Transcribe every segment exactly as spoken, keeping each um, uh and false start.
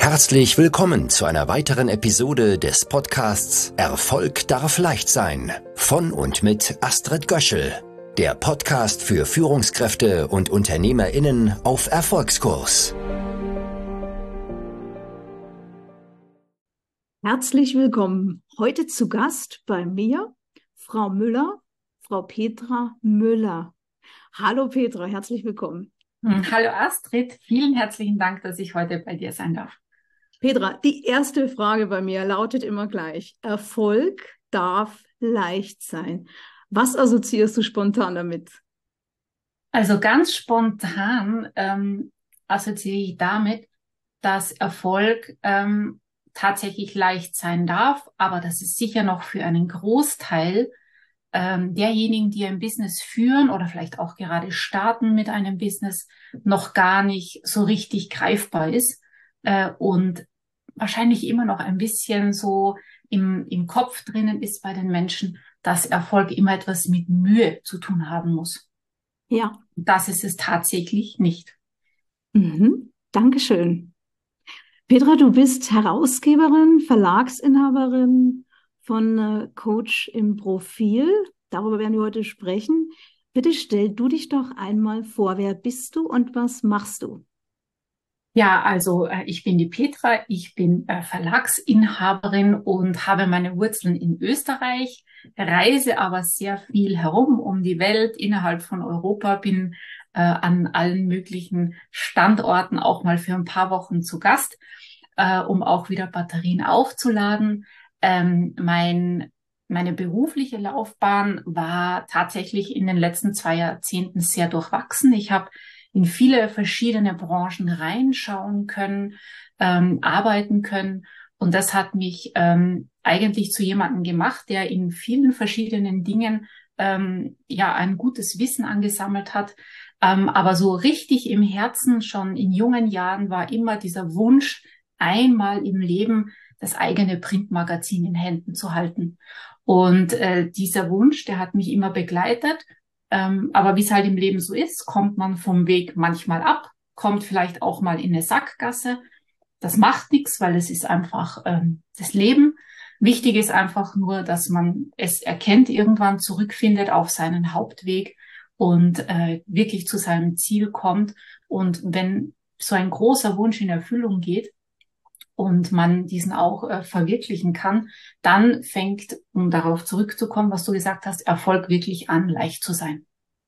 Herzlich willkommen zu einer weiteren Episode des Podcasts Erfolg darf leicht sein von und mit Astrid Göschel, der Podcast für Führungskräfte und UnternehmerInnen auf Erfolgskurs. Herzlich willkommen. Heute zu Gast bei mir Frau Müller, Frau Petra Müller. Hallo Petra, herzlich willkommen. Hallo Astrid, vielen herzlichen Dank, dass ich heute bei dir sein darf. Petra, die erste Frage bei mir lautet immer gleich. Erfolg darf leicht sein. Was assoziierst du spontan damit? Also ganz spontan ähm, assoziiere ich damit, dass Erfolg ähm, tatsächlich leicht sein darf, aber dass es sicher noch für einen Großteil ähm, derjenigen, die ein Business führen oder vielleicht auch gerade starten mit einem Business, noch gar nicht so richtig greifbar ist äh, und wahrscheinlich immer noch ein bisschen so im, im Kopf drinnen ist bei den Menschen, dass Erfolg immer etwas mit Mühe zu tun haben muss. Ja. Das ist es tatsächlich nicht. Mhm. Dankeschön. Petra, du bist Herausgeberin, Verlagsinhaberin von äh, Coach im Profil. Darüber werden wir heute sprechen. Bitte stell du dich doch einmal vor. Wer bist du und was machst du? Ja, also äh, ich bin die Petra, ich bin äh, Verlagsinhaberin und habe meine Wurzeln in Österreich, reise aber sehr viel herum um die Welt, innerhalb von Europa, bin äh, an allen möglichen Standorten auch mal für ein paar Wochen zu Gast, äh, um auch wieder Batterien aufzuladen. Ähm, mein Meine berufliche Laufbahn war tatsächlich in den letzten zwei Jahrzehnten sehr durchwachsen. Ich habe in viele verschiedene Branchen reinschauen können, ähm, arbeiten können. Und das hat mich ähm, eigentlich zu jemandem gemacht, der in vielen verschiedenen Dingen ähm, ja ein gutes Wissen angesammelt hat. Ähm, aber so richtig im Herzen, schon in jungen Jahren, war immer dieser Wunsch, einmal im Leben das eigene Printmagazin in Händen zu halten. Und äh, dieser Wunsch, der hat mich immer begleitet. Ähm, aber wie es halt im Leben so ist, kommt man vom Weg manchmal ab, kommt vielleicht auch mal in eine Sackgasse. Das macht nichts, weil es ist einfach ähm, das Leben. Wichtig ist einfach nur, dass man es erkennt, irgendwann zurückfindet auf seinen Hauptweg und äh, wirklich zu seinem Ziel kommt. Und wenn so ein großer Wunsch in Erfüllung geht, und man diesen auch äh, verwirklichen kann, dann fängt, um darauf zurückzukommen, was du gesagt hast, Erfolg wirklich an, leicht zu sein.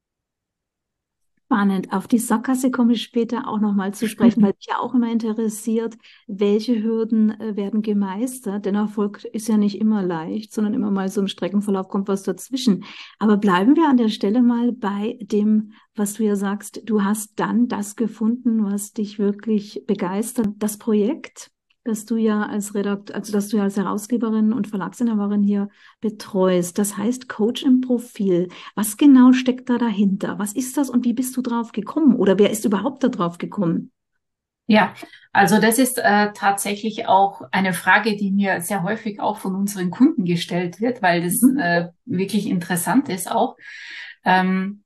Spannend. Auf die Sackgasse komme ich später auch nochmal zu sprechen, weil mich ja auch immer interessiert, welche Hürden äh, werden gemeistert. Denn Erfolg ist ja nicht immer leicht, sondern immer mal so im Streckenverlauf kommt was dazwischen. Aber bleiben wir an der Stelle mal bei dem, was du ja sagst. Du hast dann das gefunden, was dich wirklich begeistert. Das Projekt, dass du ja als Redakt, also dass du ja als Herausgeberin und Verlagsinhaberin hier betreust. Das heißt Coach im Profil. Was genau steckt da dahinter? Was ist das und wie bist du drauf gekommen? Oder wer ist überhaupt da drauf gekommen? Ja, also das ist äh, tatsächlich auch eine Frage, die mir sehr häufig auch von unseren Kunden gestellt wird, weil das Mhm. äh, wirklich interessant ist auch. Ähm,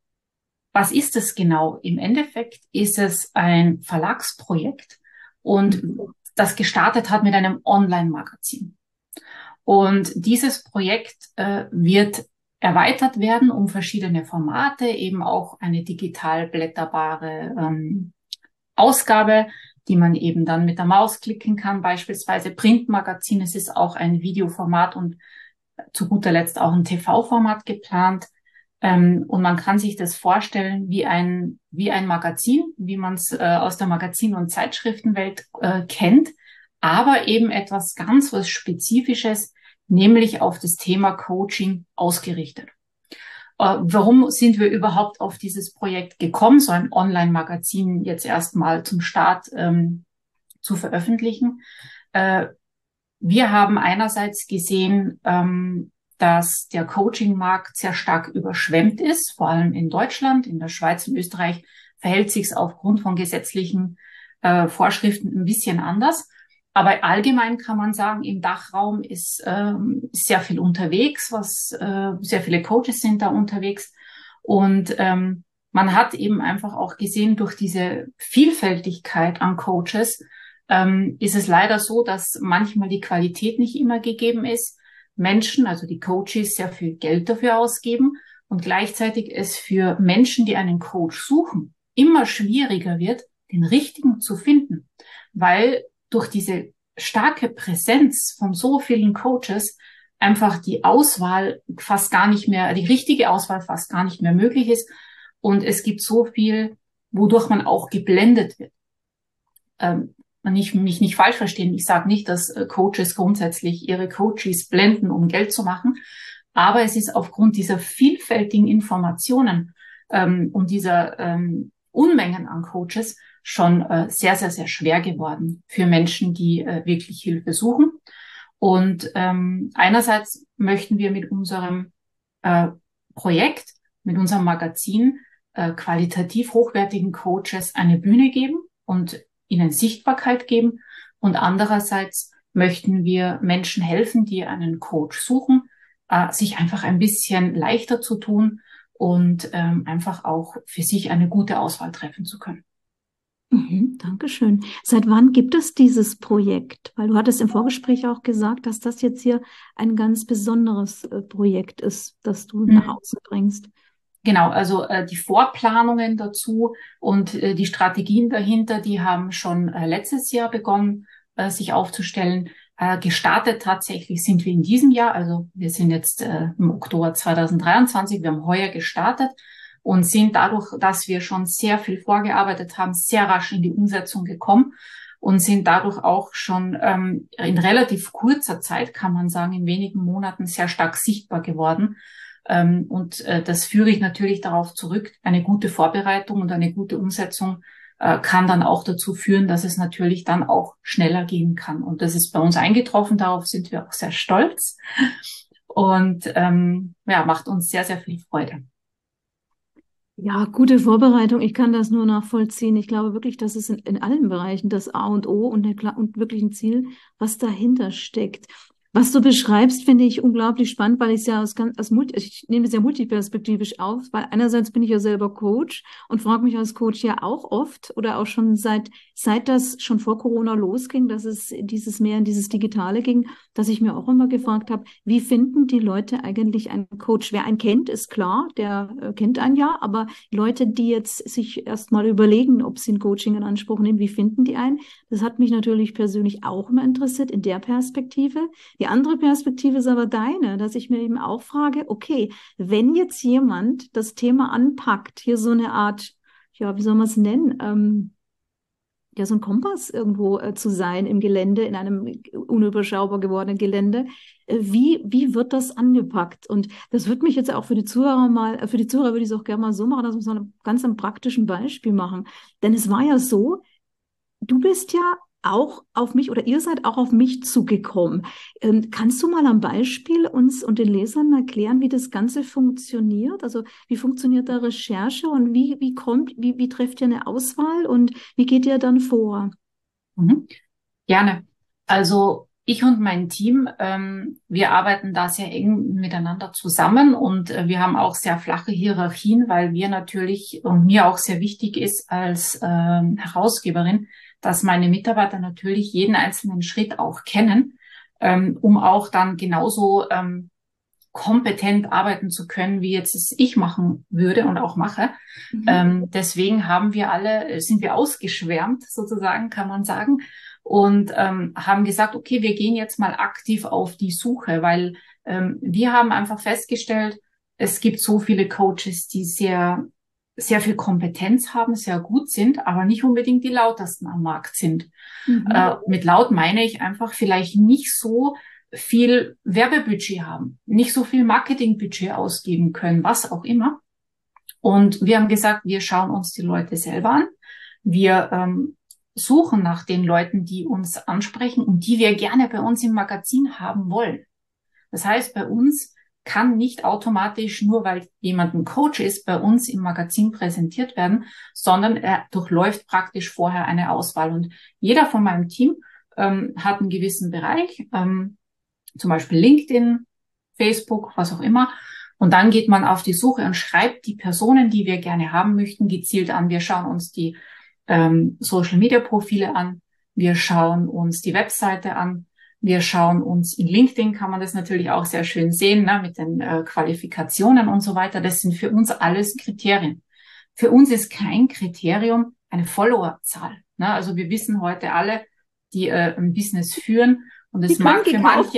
was ist es genau? Im Endeffekt ist es ein Verlagsprojekt und Mhm. das gestartet hat mit einem Online-Magazin. Und dieses Projekt äh, wird erweitert werden um verschiedene Formate, eben auch eine digital blätterbare ähm, Ausgabe, die man eben dann mit der Maus klicken kann, beispielsweise Printmagazin. Es ist auch ein Videoformat und zu guter Letzt auch ein T V-Format geplant. Ähm, und man kann sich das vorstellen wie ein, wie ein Magazin, wie man es äh, aus der Magazin- und Zeitschriftenwelt äh, kennt, aber eben etwas ganz was Spezifisches, nämlich auf das Thema Coaching ausgerichtet. Äh, warum sind wir überhaupt auf dieses Projekt gekommen, so ein Online-Magazin jetzt erstmal zum Start ähm, zu veröffentlichen? Äh, wir haben einerseits gesehen, ähm, dass der Coaching-Markt sehr stark überschwemmt ist, vor allem in Deutschland. In der Schweiz und Österreich verhält sich es aufgrund von gesetzlichen äh, Vorschriften ein bisschen anders. Aber allgemein kann man sagen, im Dachraum ist ähm, sehr viel unterwegs, was äh, sehr viele Coaches sind da unterwegs. Und ähm, man hat eben einfach auch gesehen, durch diese Vielfältigkeit an Coaches ähm, ist es leider so, dass manchmal die Qualität nicht immer gegeben ist. Menschen, also die Coaches, sehr viel Geld dafür ausgeben und gleichzeitig es für Menschen, die einen Coach suchen, immer schwieriger wird, den richtigen zu finden, weil durch diese starke Präsenz von so vielen Coaches einfach die Auswahl fast gar nicht mehr, die richtige Auswahl fast gar nicht mehr möglich ist. Und es gibt so viel, wodurch man auch geblendet wird. Ähm, nicht, mich nicht falsch verstehen. Ich sage nicht, dass Coaches grundsätzlich ihre Coaches blenden, um Geld zu machen. Aber es ist aufgrund dieser vielfältigen Informationen ähm, und dieser ähm, Unmengen an Coaches schon äh, sehr, sehr, sehr schwer geworden für Menschen, die äh, wirklich Hilfe suchen. Und ähm, einerseits möchten wir mit unserem äh, Projekt, mit unserem Magazin äh, qualitativ hochwertigen Coaches eine Bühne geben und ihnen Sichtbarkeit geben. Und andererseits möchten wir Menschen helfen, die einen Coach suchen, äh, sich einfach ein bisschen leichter zu tun und ähm, einfach auch für sich eine gute Auswahl treffen zu können. Mhm, Dankeschön. Seit wann gibt es dieses Projekt? Weil du hattest im Vorgespräch auch gesagt, dass das jetzt hier ein ganz besonderes äh, Projekt ist, das du Mhm. nach außen bringst. Genau, also äh, die Vorplanungen dazu und äh, die Strategien dahinter, die haben schon äh, letztes Jahr begonnen, äh, sich aufzustellen. Äh, gestartet tatsächlich sind wir in diesem Jahr, also wir sind jetzt äh, im Oktober zweitausenddreiundzwanzig, wir haben heuer gestartet und sind dadurch, dass wir schon sehr viel vorgearbeitet haben, sehr rasch in die Umsetzung gekommen und sind dadurch auch schon ähm, in relativ kurzer Zeit, kann man sagen, in wenigen Monaten sehr stark sichtbar geworden. Ähm, und äh, das führe ich natürlich darauf zurück. Eine gute Vorbereitung und eine gute Umsetzung äh, kann dann auch dazu führen, dass es natürlich dann auch schneller gehen kann. Und das ist bei uns eingetroffen. Darauf sind wir auch sehr stolz und ähm, ja, macht uns sehr, sehr viel Freude. Ja, gute Vorbereitung. Ich kann das nur nachvollziehen. Ich glaube wirklich, das ist in, in allen Bereichen das A und O und, der, und wirklich ein Ziel, was dahinter steckt. Was du beschreibst, finde ich unglaublich spannend, weil ich es ja aus, ganz- aus multi, ich nehme es ja multiperspektivisch auf, weil einerseits bin ich ja selber Coach und frage mich als Coach ja auch oft oder auch schon seit, seit das schon vor Corona losging, dass es dieses mehr in dieses Digitale ging, dass ich mir auch immer gefragt habe, wie finden die Leute eigentlich einen Coach? Wer einen kennt, ist klar, der äh, kennt einen ja, aber Leute, die jetzt sich erst mal überlegen, ob sie ein Coaching in Anspruch nehmen, wie finden die einen? Das hat mich natürlich persönlich auch immer interessiert in der Perspektive. Die andere Perspektive ist aber deine, dass ich mir eben auch frage, okay, wenn jetzt jemand das Thema anpackt, hier so eine Art, ja, wie soll man es nennen, ähm, ja, so ein Kompass irgendwo äh, zu sein im Gelände, in einem unüberschaubar gewordenen Gelände, äh, wie, wie wird das angepackt? Und das würde mich jetzt auch für die Zuhörer mal, äh, für die Zuhörer würde ich es auch gerne mal so machen, dass wir so ein ganz ein praktischen Beispiel machen. Denn es war ja so, du bist ja auch auf mich oder ihr seid auch auf mich zugekommen. Ähm, kannst du mal am Beispiel uns und den Lesern erklären, wie das Ganze funktioniert? Also wie funktioniert da Recherche und wie, wie kommt, wie, wie trefft ihr eine Auswahl und wie geht ihr dann vor? Mhm. Gerne. Also ich und mein Team, ähm, wir arbeiten da sehr eng miteinander zusammen und äh, wir haben auch sehr flache Hierarchien, weil wir natürlich und mir auch sehr wichtig ist als ähm, Herausgeberin, dass meine Mitarbeiter natürlich jeden einzelnen Schritt auch kennen, ähm, um auch dann genauso ähm, kompetent arbeiten zu können, wie jetzt es ich machen würde und auch mache. Mhm. Ähm, deswegen haben wir alle, sind wir ausgeschwärmt, sozusagen, kann man sagen, und ähm, haben gesagt, okay, wir gehen jetzt mal aktiv auf die Suche, weil ähm, wir haben einfach festgestellt, es gibt so viele Coaches, die sehr sehr viel Kompetenz haben, sehr gut sind, aber nicht unbedingt die lautesten am Markt sind. Mhm. Äh, mit laut meine ich einfach vielleicht nicht so viel Werbebudget haben, nicht so viel Marketingbudget ausgeben können, was auch immer. Und wir haben gesagt, wir schauen uns die Leute selber an. Wir ähm, suchen nach den Leuten, die uns ansprechen und die wir gerne bei uns im Magazin haben wollen. Das heißt, bei uns kann nicht automatisch, nur weil jemand ein Coach ist, bei uns im Magazin präsentiert werden, sondern er durchläuft praktisch vorher eine Auswahl. Und jeder von meinem Team ähm, hat einen gewissen Bereich, ähm, zum Beispiel LinkedIn, Facebook, was auch immer. Und dann geht man auf die Suche und schreibt die Personen, die wir gerne haben möchten, gezielt an. Wir schauen uns die ähm, Social-Media-Profile an. Wir schauen uns die Webseite an. Wir schauen uns in LinkedIn, kann man das natürlich auch sehr schön sehen, ne, mit den äh, Qualifikationen und so weiter. Das sind für uns alles Kriterien. Für uns ist kein Kriterium eine Followerzahl. Ne? Also wir wissen heute alle, die äh, ein Business führen, und es mag für manche,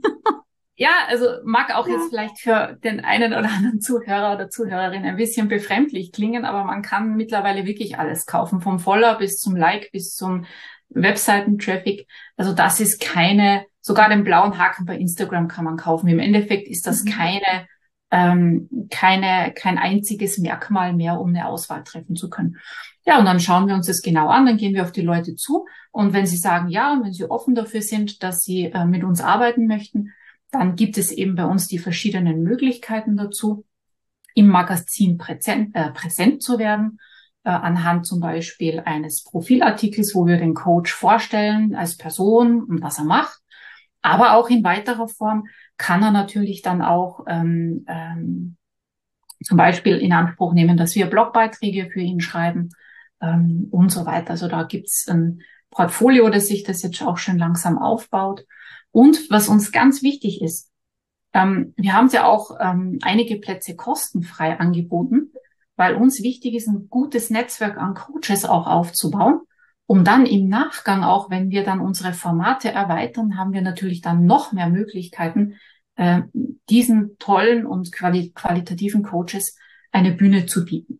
ja, also mag auch ja. jetzt vielleicht für den einen oder anderen Zuhörer oder Zuhörerin ein bisschen befremdlich klingen, aber man kann mittlerweile wirklich alles kaufen, vom Follower bis zum Like, bis zum Webseiten-Traffic. Also das ist keine, sogar den blauen Haken bei Instagram kann man kaufen. Im Endeffekt ist das mhm. keine, ähm, keine, kein einziges Merkmal mehr, um eine Auswahl treffen zu können. Ja, und dann schauen wir uns das genau an, dann gehen wir auf die Leute zu, und wenn sie sagen ja, und wenn sie offen dafür sind, dass sie äh, mit uns arbeiten möchten, dann gibt es eben bei uns die verschiedenen Möglichkeiten dazu, im Magazin präsent, äh, präsent zu werden, äh, anhand zum Beispiel eines Profilartikels, wo wir den Coach vorstellen als Person und was er macht. Aber auch in weiterer Form kann er natürlich dann auch ähm, ähm, zum Beispiel in Anspruch nehmen, dass wir Blogbeiträge für ihn schreiben ähm, und so weiter. Also da gibt's ein Portfolio, das sich das jetzt auch schon langsam aufbaut. Und was uns ganz wichtig ist, ähm, wir haben ja auch ähm, einige Plätze kostenfrei angeboten, weil uns wichtig ist, ein gutes Netzwerk an Coaches auch aufzubauen, um dann im Nachgang, auch wenn wir dann unsere Formate erweitern, haben wir natürlich dann noch mehr Möglichkeiten, äh, diesen tollen und quali- qualitativen Coaches eine Bühne zu bieten.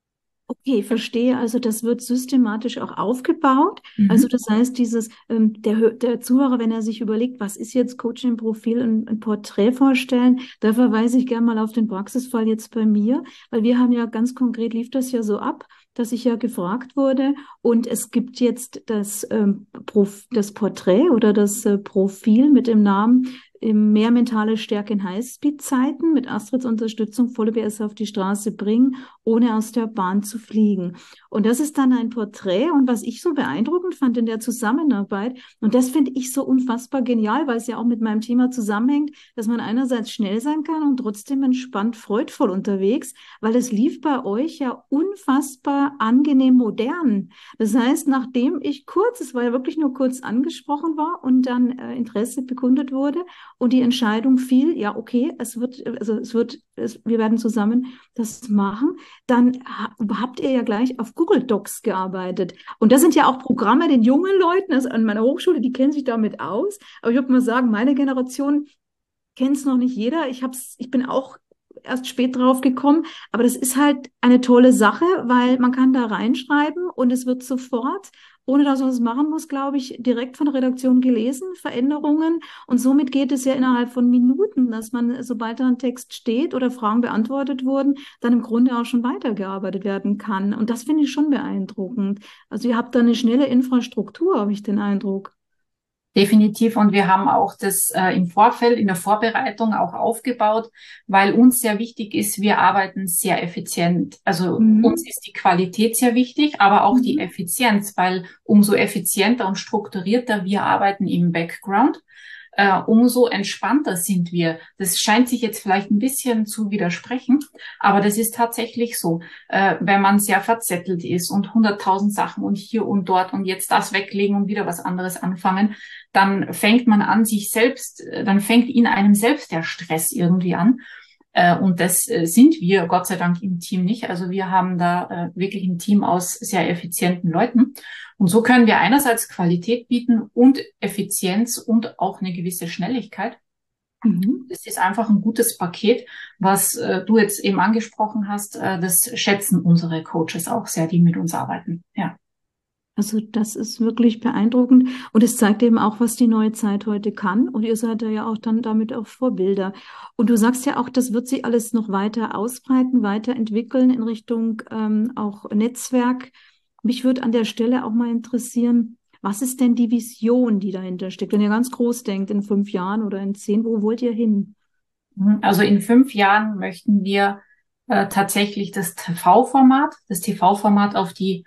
Okay, verstehe. Also das wird systematisch auch aufgebaut. Mhm. Also das heißt, dieses ähm, der, Hö- der Zuhörer, wenn er sich überlegt, was ist jetzt Coaching-Profil, ein, ein Porträt vorstellen, da verweise ich gerne mal auf den Praxisfall jetzt bei mir, weil wir haben ja ganz konkret, lief das ja so ab, dass ich ja gefragt wurde, und es gibt jetzt das, ähm, Prof, das Porträt oder das äh, Profil mit dem Namen Mehr mentale Stärke in Highspeed-Zeiten, mit Astrids Unterstützung volle B S auf die Straße bringen, ohne aus der Bahn zu fliegen. Und das ist dann ein Porträt, und was ich so beeindruckend fand in der Zusammenarbeit, und das finde ich so unfassbar genial, weil es ja auch mit meinem Thema zusammenhängt, dass man einerseits schnell sein kann und trotzdem entspannt, freudvoll unterwegs, weil es lief bei euch ja unfassbar angenehm modern. Das heißt, nachdem ich kurz, es war ja wirklich nur kurz angesprochen war und dann äh, Interesse bekundet wurde, und die Entscheidung fiel, ja, okay, es wird, also es wird, es, wir werden zusammen das machen, dann ha, habt ihr ja gleich auf Google Docs gearbeitet. Und das sind ja auch Programme den jungen Leuten, also an meiner Hochschule, die kennen sich damit aus. Aber ich würde mal sagen, meine Generation kennt es noch nicht jeder. Ich hab's, ich bin auch erst spät drauf gekommen, aber das ist halt eine tolle Sache, weil man kann da reinschreiben und es wird sofort, ohne dass man es machen muss, glaube ich, direkt von der Redaktion gelesen, Veränderungen, und somit geht es ja innerhalb von Minuten, dass man, sobald da ein Text steht oder Fragen beantwortet wurden, dann im Grunde auch schon weitergearbeitet werden kann, und das finde ich schon beeindruckend. Also ihr habt da eine schnelle Infrastruktur, habe ich den Eindruck. Definitiv. Und wir haben auch das äh, im Vorfeld, in der Vorbereitung auch aufgebaut, weil uns sehr wichtig ist, wir arbeiten sehr effizient. Also mhm. uns ist die Qualität sehr wichtig, aber auch mhm. die Effizienz, weil umso effizienter und strukturierter wir arbeiten im Background, äh, umso entspannter sind wir. Das scheint sich jetzt vielleicht ein bisschen zu widersprechen, aber das ist tatsächlich so. Äh, wenn man sehr verzettelt ist und hunderttausend Sachen und hier und dort und jetzt das weglegen und wieder was anderes anfangen, dann fängt man an, sich selbst, dann fängt in einem selbst der Stress irgendwie an. Und das sind wir Gott sei Dank im Team nicht. Also wir haben da wirklich ein Team aus sehr effizienten Leuten. Und so können wir einerseits Qualität bieten und Effizienz und auch eine gewisse Schnelligkeit. Mhm. Das ist einfach ein gutes Paket, was du jetzt eben angesprochen hast. Das schätzen unsere Coaches auch sehr, die mit uns arbeiten. Ja. Also das ist wirklich beeindruckend, und es zeigt eben auch, was die neue Zeit heute kann, und ihr seid ja auch dann damit auch Vorbilder. Und du sagst ja auch, das wird sich alles noch weiter ausbreiten, weiterentwickeln in Richtung ähm, auch Netzwerk. Mich würde an der Stelle auch mal interessieren, was ist denn die Vision, die dahinter steckt? Wenn ihr ganz groß denkt, in fünf Jahren oder in zehn, wo wollt ihr hin? Also in fünf Jahren möchten wir äh, tatsächlich das T V-Format, das T V-Format auf die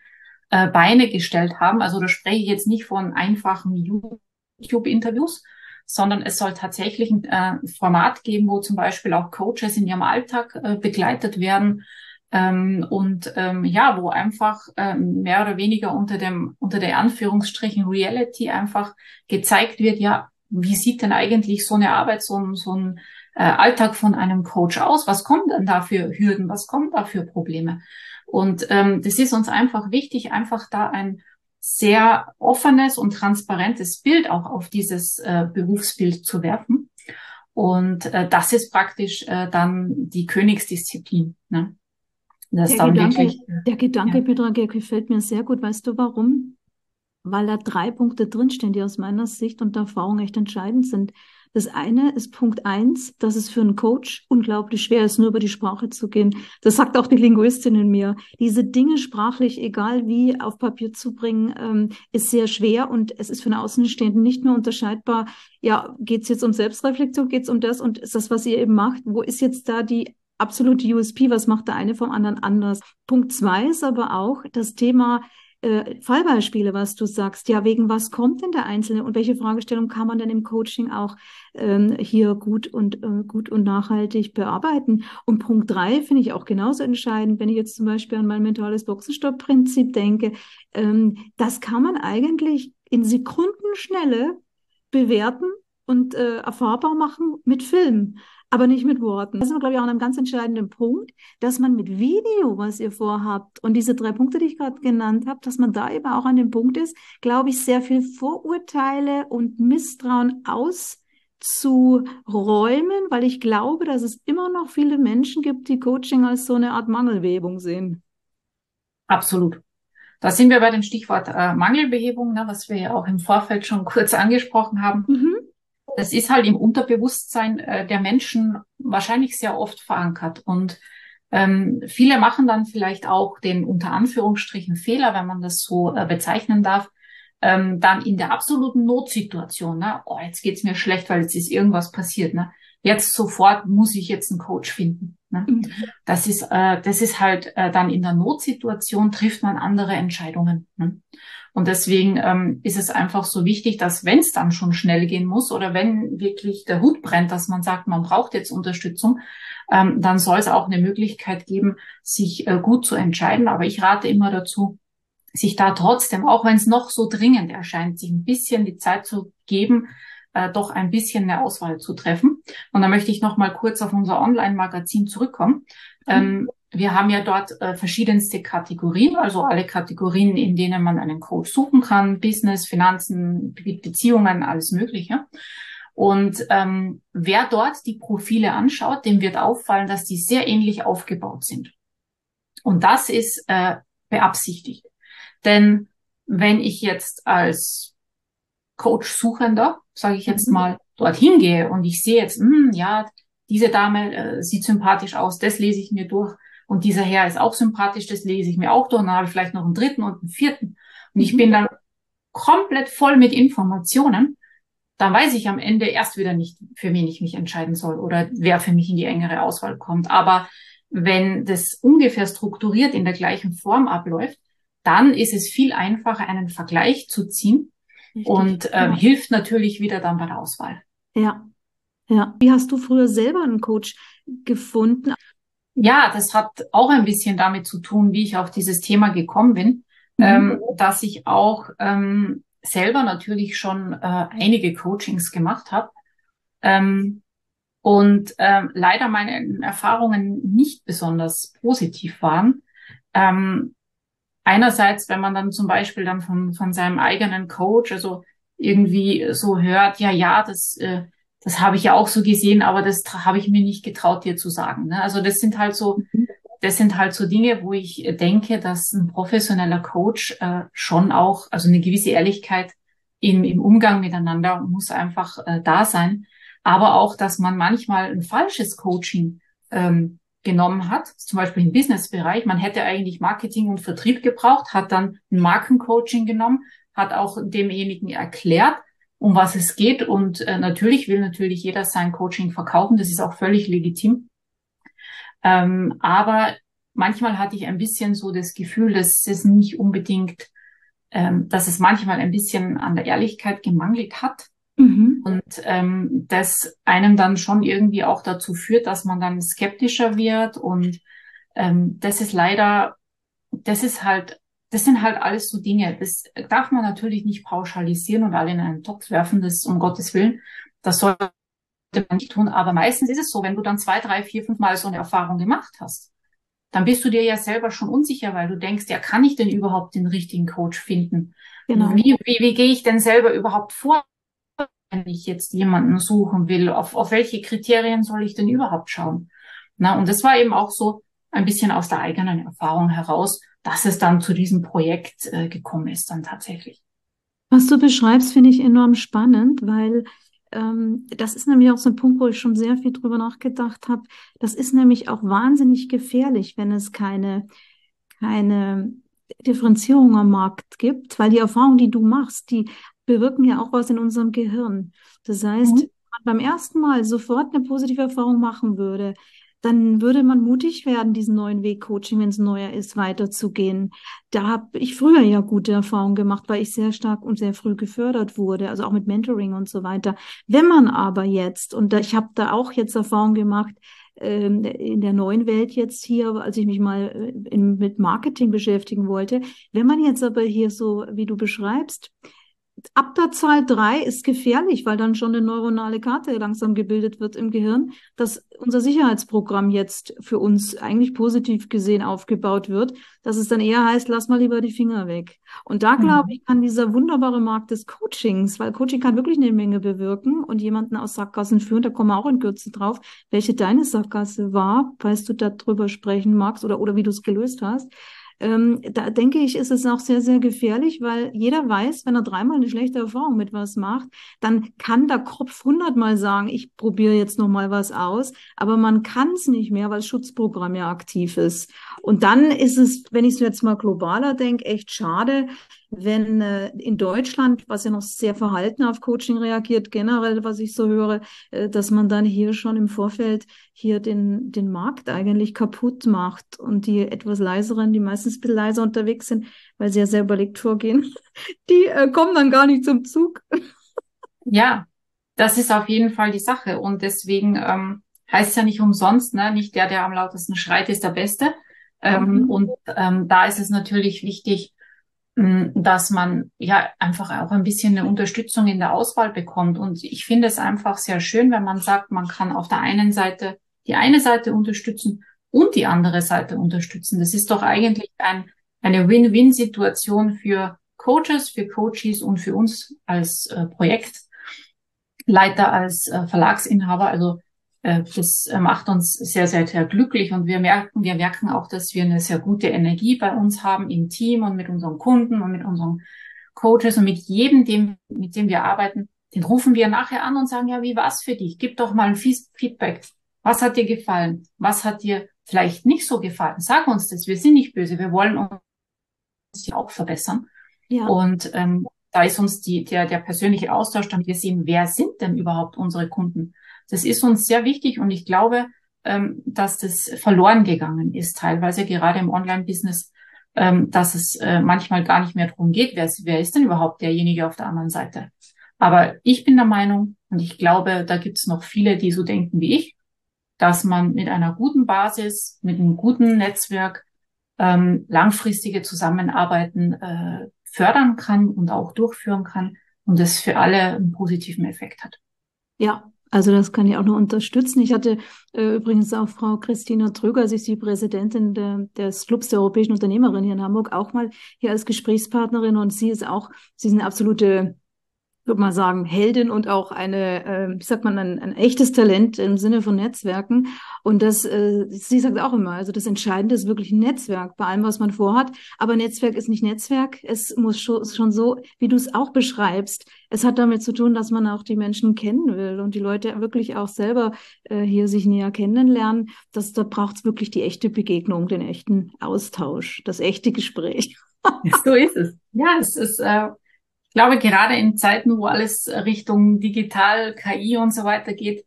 Beine gestellt haben. Also da spreche ich jetzt nicht von einfachen YouTube-Interviews, sondern es soll tatsächlich ein äh, Format geben, wo zum Beispiel auch Coaches in ihrem Alltag äh, begleitet werden, Ähm, und ähm, ja, wo einfach ähm, mehr oder weniger unter dem unter der Anführungsstrichen Reality einfach gezeigt wird, ja, wie sieht denn eigentlich so eine Arbeit, so ein, so ein äh, Alltag von einem Coach aus? Was kommen denn da für Hürden? Was kommen da für Probleme? Und ähm, das ist uns einfach wichtig, einfach da ein sehr offenes und transparentes Bild auch auf dieses äh, Berufsbild zu werfen. Und äh, das ist praktisch äh, dann die Königsdisziplin, ne? Das Der dann Gedanke, wirklich, der Gedanke, ja, Petra, gefällt mir sehr gut. Weißt du warum? Weil da drei Punkte drinstehen, die aus meiner Sicht und Erfahrung echt entscheidend sind. Das eine ist Punkt eins, dass es für einen Coach unglaublich schwer ist, nur über die Sprache zu gehen. Das sagt auch die Linguistin in mir. Diese Dinge sprachlich, egal wie, auf Papier zu bringen, ähm, ist sehr schwer und es ist für einen Außenstehenden nicht mehr unterscheidbar. Ja, geht es jetzt um Selbstreflexion, geht es um das und ist das, was ihr eben macht? Wo ist jetzt da die absolute U S P? Was macht der eine vom anderen anders? Punkt zwei ist aber auch das Thema äh, Fallbeispiele, was du sagst. Ja, wegen was kommt denn der Einzelne und welche Fragestellung kann man denn im Coaching auch ähm, hier gut und äh, gut und nachhaltig bearbeiten? Und Punkt drei finde ich auch genauso entscheidend, wenn ich jetzt zum Beispiel an mein mentales Boxenstopp-Prinzip denke. Ähm, das kann man eigentlich in Sekundenschnelle bewerten und äh, erfahrbar machen mit Film, aber nicht mit Worten. Das ist, glaube ich, auch ein ganz entscheidender Punkt, dass man mit Video, was ihr vorhabt, und diese drei Punkte, die ich gerade genannt habe, dass man da eben auch an dem Punkt ist, glaube ich, sehr viel Vorurteile und Misstrauen auszuräumen, weil ich glaube, dass es immer noch viele Menschen gibt, die Coaching als so eine Art Mangelwebung sehen. absolut. Da sind wir bei dem Stichwort äh, Mangelbehebung, ne, was wir ja auch im Vorfeld schon kurz angesprochen haben. Mhm. Das ist halt im Unterbewusstsein äh, der Menschen wahrscheinlich sehr oft verankert. Und ähm, viele machen dann vielleicht auch den unter Anführungsstrichen Fehler, wenn man das so äh, bezeichnen darf, ähm, dann in der absoluten Notsituation, ne? Oh, jetzt geht's mir schlecht, weil jetzt ist irgendwas passiert, ne? Jetzt sofort muss ich jetzt einen Coach finden, ne? Mhm. Das ist, äh, das ist halt äh, dann in der Notsituation trifft man andere Entscheidungen, ne? Und deswegen ähm, ist es einfach so wichtig, dass wenn es dann schon schnell gehen muss oder wenn wirklich der Hut brennt, dass man sagt, man braucht jetzt Unterstützung, ähm, dann soll es auch eine Möglichkeit geben, sich äh, gut zu entscheiden. Aber ich rate immer dazu, sich da trotzdem, auch wenn es noch so dringend erscheint, sich ein bisschen die Zeit zu geben, äh, doch ein bisschen eine Auswahl zu treffen. Und da möchte ich noch mal kurz auf unser Online-Magazin zurückkommen. Ähm, wir haben ja dort äh, verschiedenste Kategorien, also alle Kategorien, in denen man einen Coach suchen kann, Business, Finanzen, Be Beziehungen, alles Mögliche. Und ähm, wer dort die Profile anschaut, dem wird auffallen, dass die sehr ähnlich aufgebaut sind. Und das ist äh, beabsichtigt. Denn wenn ich jetzt als Coach-Suchender, sage ich jetzt Mhm. mal, dorthin gehe und ich sehe jetzt, hm, ja, diese Dame äh, sieht sympathisch aus, das lese ich mir durch und dieser Herr ist auch sympathisch, das lese ich mir auch durch und dann habe ich vielleicht noch einen dritten und einen vierten und ich Mhm. bin dann komplett voll mit Informationen, dann weiß ich am Ende erst wieder nicht, für wen ich mich entscheiden soll oder wer für mich in die engere Auswahl kommt. Aber wenn das ungefähr strukturiert in der gleichen Form abläuft, dann ist es viel einfacher, einen Vergleich zu ziehen. Richtig. Und äh, Ja. hilft natürlich wieder dann bei der Auswahl. Ja, ja. Wie hast du früher selber einen Coach gefunden? Ja, das hat auch ein bisschen damit zu tun, wie ich auf dieses Thema gekommen bin, Mhm. ähm, dass ich auch ähm, selber natürlich schon äh, einige Coachings gemacht habe ähm, und ähm, leider meine Erfahrungen nicht besonders positiv waren. Ähm, einerseits, wenn man dann zum Beispiel dann von, von seinem eigenen Coach, also irgendwie so hört, ja, ja, das, äh, das habe ich ja auch so gesehen, aber das habe ich mir nicht getraut, dir zu sagen. Ne? Also das sind halt so, das sind halt so Dinge, wo ich denke, dass ein professioneller Coach äh, schon auch, also eine gewisse Ehrlichkeit im, im Umgang miteinander muss einfach äh, da sein. Aber auch, dass man manchmal ein falsches Coaching ähm, genommen hat, zum Beispiel im Businessbereich. Man hätte eigentlich Marketing und Vertrieb gebraucht, hat dann ein Markencoaching genommen, hat auch demjenigen erklärt, um was es geht. Und äh, natürlich will natürlich jeder sein Coaching verkaufen. Das ist auch völlig legitim. Ähm, aber manchmal hatte ich ein bisschen so das Gefühl, dass es nicht unbedingt, ähm, dass es manchmal ein bisschen an der Ehrlichkeit gemangelt hat. Mhm. Und ähm, das einem dann schon irgendwie auch dazu führt, dass man dann skeptischer wird und ähm, das ist leider, das ist halt, das sind halt alles so Dinge. Das darf man natürlich nicht pauschalisieren und alle in einen Topf werfen, das um Gottes Willen. Das sollte man nicht tun. Aber meistens ist es so, wenn du dann zwei, drei, vier, fünf Mal so eine Erfahrung gemacht hast, dann bist du dir ja selber schon unsicher, weil du denkst, ja, kann ich denn überhaupt den richtigen Coach finden? Genau. Wie, wie, wie gehe ich denn selber überhaupt vor, wenn ich jetzt jemanden suchen will? Auf, auf welche Kriterien soll ich denn überhaupt schauen? Na, und das war eben auch so ein bisschen aus der eigenen Erfahrung heraus, dass es dann zu diesem Projekt äh, gekommen ist dann tatsächlich. Was du beschreibst, finde ich enorm spannend, weil ähm, das ist nämlich auch so ein Punkt, wo ich schon sehr viel drüber nachgedacht habe. Das ist nämlich auch wahnsinnig gefährlich, wenn es keine, keine Differenzierung am Markt gibt, weil die Erfahrungen, die du machst, die bewirken ja auch was in unserem Gehirn. Das heißt, Mhm. wenn man beim ersten Mal sofort eine positive Erfahrung machen würde, dann würde man mutig werden, diesen neuen Weg Coaching, wenn es neuer ist, weiterzugehen. Da habe ich früher ja gute Erfahrungen gemacht, weil ich sehr stark und sehr früh gefördert wurde, also auch mit Mentoring und so weiter. Wenn man aber jetzt, und da, ich habe da auch jetzt Erfahrungen gemacht, ähm, in der neuen Welt jetzt hier, als ich mich mal äh, in, mit Marketing beschäftigen wollte, wenn man jetzt aber hier so, wie du beschreibst, ab der Zahl drei ist gefährlich, weil dann schon eine neuronale Karte langsam gebildet wird im Gehirn, dass unser Sicherheitsprogramm jetzt für uns eigentlich positiv gesehen aufgebaut wird, dass es dann eher heißt, lass mal lieber die Finger weg. Und da glaube Mhm. ich, kann dieser wunderbare Markt des Coachings, weil Coaching kann wirklich eine Menge bewirken und jemanden aus Sackgassen führen, da kommen wir auch in Kürze drauf, welche deine Sackgasse war, falls du darüber sprechen magst oder, oder wie du es gelöst hast. Ähm, da denke ich, ist es auch sehr, sehr gefährlich, weil jeder weiß, wenn er dreimal eine schlechte Erfahrung mit was macht, dann kann der Kopf hundertmal sagen, ich probiere jetzt noch mal was aus, aber man kann es nicht mehr, weil das Schutzprogramm ja aktiv ist. Und dann ist es, wenn ich es jetzt mal globaler denke, echt schade, wenn äh, in Deutschland, was ja noch sehr verhalten auf Coaching reagiert, generell, was ich so höre, äh, dass man dann hier schon im Vorfeld hier den, den Markt eigentlich kaputt macht und die etwas leiseren, die meistens ein bisschen leiser unterwegs sind, weil sie ja sehr überlegt vorgehen, die äh, kommen dann gar nicht zum Zug. Ja, das ist auf jeden Fall die Sache. Und deswegen ähm, heißt es ja nicht umsonst, ne? Nicht der, der am lautesten schreit, ist der Beste. Ähm, Mhm. und ähm, da ist es natürlich wichtig, mh, dass man ja einfach auch ein bisschen eine Unterstützung in der Auswahl bekommt. Und ich finde es einfach sehr schön, wenn man sagt, man kann auf der einen Seite die eine Seite unterstützen und die andere Seite unterstützen. Das ist doch eigentlich ein, eine Win-Win-Situation für Coaches, für Coaches und für uns als äh, Projekt. Leiter, als äh, Verlagsinhaber. Also äh, das äh, macht uns sehr, sehr, sehr glücklich und wir merken, wir merken auch, dass wir eine sehr gute Energie bei uns haben im Team und mit unseren Kunden und mit unseren Coaches und mit jedem, dem, mit dem wir arbeiten. Den rufen wir nachher an und sagen, ja, wie war's für dich? Gib doch mal ein Feedback. Was hat dir gefallen? Was hat dir vielleicht nicht so gefallen? Sag uns das. Wir sind nicht böse. Wir wollen uns ja auch verbessern. Ja, Und ähm, da ist uns die, der, der persönliche Austausch, damit wir sehen, wer sind denn überhaupt unsere Kunden. Das ist uns sehr wichtig und ich glaube, ähm, dass das verloren gegangen ist, teilweise gerade im Online-Business, ähm, dass es äh, manchmal gar nicht mehr darum geht, wer, wer ist denn überhaupt derjenige auf der anderen Seite. Aber ich bin der Meinung und ich glaube, da gibt es noch viele, die so denken wie ich, dass man mit einer guten Basis, mit einem guten Netzwerk ähm, langfristige Zusammenarbeiten äh, fördern kann und auch durchführen kann und das für alle einen positiven Effekt hat. ja. Also das kann ich auch nur unterstützen. Ich hatte äh, übrigens auch Frau Christina Tröger, sie ist die Präsidentin der, des Clubs der europäischen Unternehmerinnen hier in Hamburg, auch mal hier als Gesprächspartnerin und sie ist auch, sie ist eine absolute, würde mal sagen, Heldin und auch eine, äh, wie sagt man, ein, ein echtes Talent im Sinne von Netzwerken. Und das, äh, sie sagt auch immer, also das Entscheidende ist wirklich ein Netzwerk bei allem, was man vorhat. Aber Netzwerk ist nicht Netzwerk. Es muss schon, schon so, wie du es auch beschreibst. Es hat damit zu tun, dass man auch die Menschen kennen will und die Leute wirklich auch selber äh, hier sich näher kennenlernen. Das, da braucht es wirklich die echte Begegnung, den echten Austausch, das echte Gespräch. So ist es. Ja, es ist, äh, ich glaube, gerade in Zeiten, wo alles Richtung digital, K I und so weiter geht,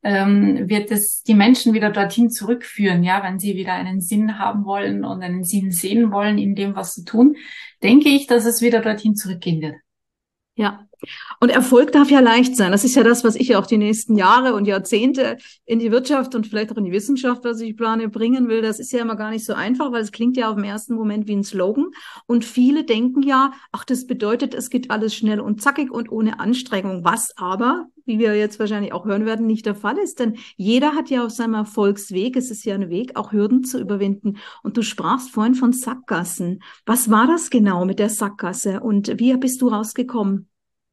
ähm, wird es die Menschen wieder dorthin zurückführen, ja, wenn sie wieder einen Sinn haben wollen und einen Sinn sehen wollen in dem, was sie tun, denke ich, dass es wieder dorthin zurückgehen wird. Ja, Und Erfolg darf ja leicht sein. Das ist ja das, was ich auch die nächsten Jahre und Jahrzehnte in die Wirtschaft und vielleicht auch in die Wissenschaft, was ich plane, bringen will. Das ist ja immer gar nicht so einfach, weil es klingt ja auf den ersten Moment wie ein Slogan. Und viele denken ja, ach, das bedeutet, es geht alles schnell und zackig und ohne Anstrengung. Was aber, wie wir jetzt wahrscheinlich auch hören werden, nicht der Fall ist. Denn jeder hat ja auf seinem Erfolgsweg, es ist ja ein Weg, auch Hürden zu überwinden. Und du sprachst vorhin von Sackgassen. Was war das genau mit der Sackgasse und wie bist du rausgekommen?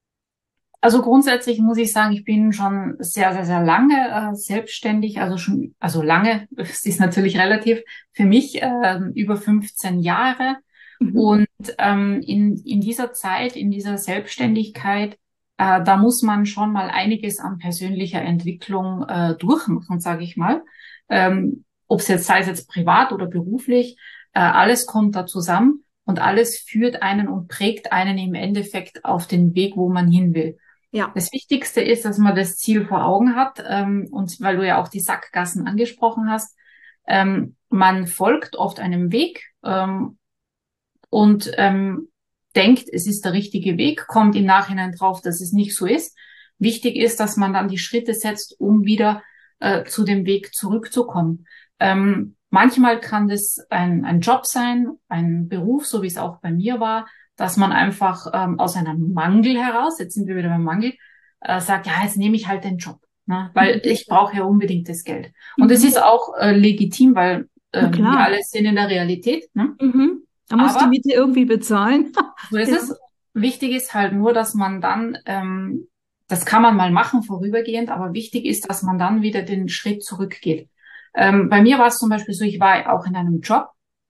Also grundsätzlich muss ich sagen, ich bin schon sehr, sehr, sehr lange äh, selbstständig, also schon, also lange, es ist natürlich relativ, für mich äh, über fünfzehn Jahre. Mhm. Und ähm, in, in dieser Zeit, in dieser Selbstständigkeit, äh, da muss man schon mal einiges an persönlicher Entwicklung äh, durchmachen, sage ich mal. Ähm, ob es jetzt sei es jetzt privat oder beruflich, äh, alles kommt da zusammen und alles führt einen und prägt einen im Endeffekt auf den Weg, wo man hin will. Ja. Das Wichtigste ist, dass man das Ziel vor Augen hat, ähm, und weil du ja auch die Sackgassen angesprochen hast, ähm, man folgt oft einem Weg ähm, und ähm, denkt, es ist der richtige Weg, kommt im Nachhinein drauf, dass es nicht so ist. Wichtig ist, dass man dann die Schritte setzt, um wieder äh, zu dem Weg zurückzukommen. Ähm, manchmal kann das ein, ein Job sein, ein Beruf, so wie es auch bei mir war, dass man einfach ähm, aus einem Mangel heraus, jetzt sind wir wieder beim Mangel, äh, sagt, ja, jetzt nehme ich halt den Job, ne? Weil ich brauche ja unbedingt das Geld. Und es mhm. ist auch äh, legitim, weil ähm, wir alle sind in der Realität. Ne? Mhm. Da muss die Miete irgendwie bezahlen. So ist ja. es. Wichtig ist halt nur, dass man dann, ähm, das kann man mal machen vorübergehend, aber wichtig ist, dass man dann wieder den Schritt zurückgeht. Ähm, bei mir war es zum Beispiel so, ich war auch in einem Job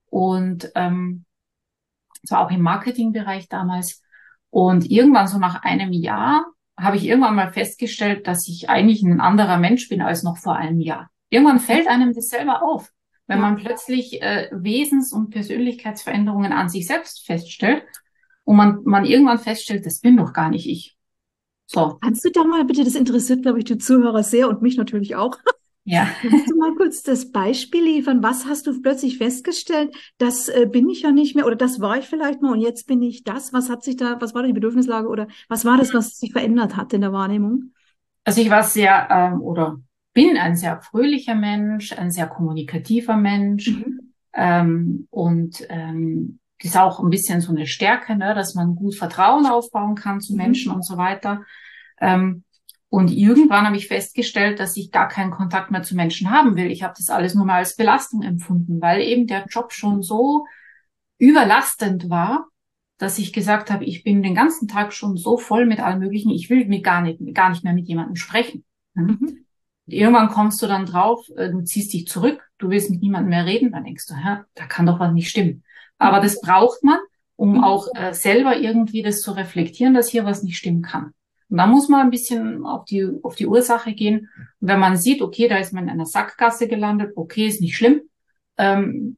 und ähm, zwar auch im Marketingbereich damals. Und irgendwann so nach einem Jahr habe ich irgendwann mal festgestellt, dass ich eigentlich ein anderer Mensch bin als noch vor einem Jahr. Irgendwann fällt einem das selber auf, wenn ja. man plötzlich äh, Wesens- und Persönlichkeitsveränderungen an sich selbst feststellt und man, man irgendwann feststellt, das bin doch gar nicht ich. So. Kannst du da mal bitte, das interessiert, glaube ich, die Zuhörer sehr und mich natürlich auch. Ja. Kannst du mal kurz das Beispiel liefern? Was hast du plötzlich festgestellt? Das äh, bin ich ja nicht mehr oder das war ich vielleicht mal und jetzt bin ich das. Was hat sich da, was war da die Bedürfnislage oder was war das, was sich verändert hat in der Wahrnehmung? Also ich war sehr ähm, oder bin ein sehr fröhlicher Mensch, ein sehr kommunikativer Mensch mhm. ähm, und ähm, das ist auch ein bisschen so eine Stärke, ne, dass man gut Vertrauen aufbauen kann zu mhm. Menschen und so weiter. Ähm, Und irgendwann habe ich festgestellt, dass ich gar keinen Kontakt mehr zu Menschen haben will. Ich habe das alles nur mal als Belastung empfunden, weil eben der Job schon so überlastend war, dass ich gesagt habe, ich bin den ganzen Tag schon so voll mit allem Möglichen, ich will mir gar nicht, gar nicht mehr mit jemandem sprechen. Mhm. Und irgendwann kommst du dann drauf, du ziehst dich zurück, du willst mit niemandem mehr reden, dann denkst du, ja, da kann doch was nicht stimmen. Aber das braucht man, um auch äh, selber irgendwie das zu reflektieren, dass hier was nicht stimmen kann. Und da muss man ein bisschen auf die, auf die Ursache gehen. Und wenn man sieht, okay, da ist man in einer Sackgasse gelandet, okay, ist nicht schlimm. Ähm,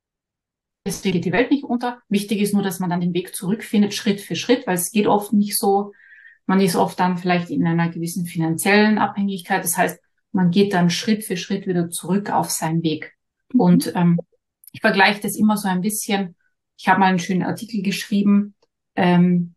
deswegen geht die Welt nicht unter. Wichtig ist nur, dass man dann den Weg zurückfindet, Schritt für Schritt, weil es geht oft nicht so. Man ist oft dann vielleicht in einer gewissen finanziellen Abhängigkeit. Das heißt, man geht dann Schritt für Schritt wieder zurück auf seinen Weg. Mhm. Und ähm, ich vergleiche das immer so ein bisschen. Ich habe mal einen schönen Artikel geschrieben, ähm,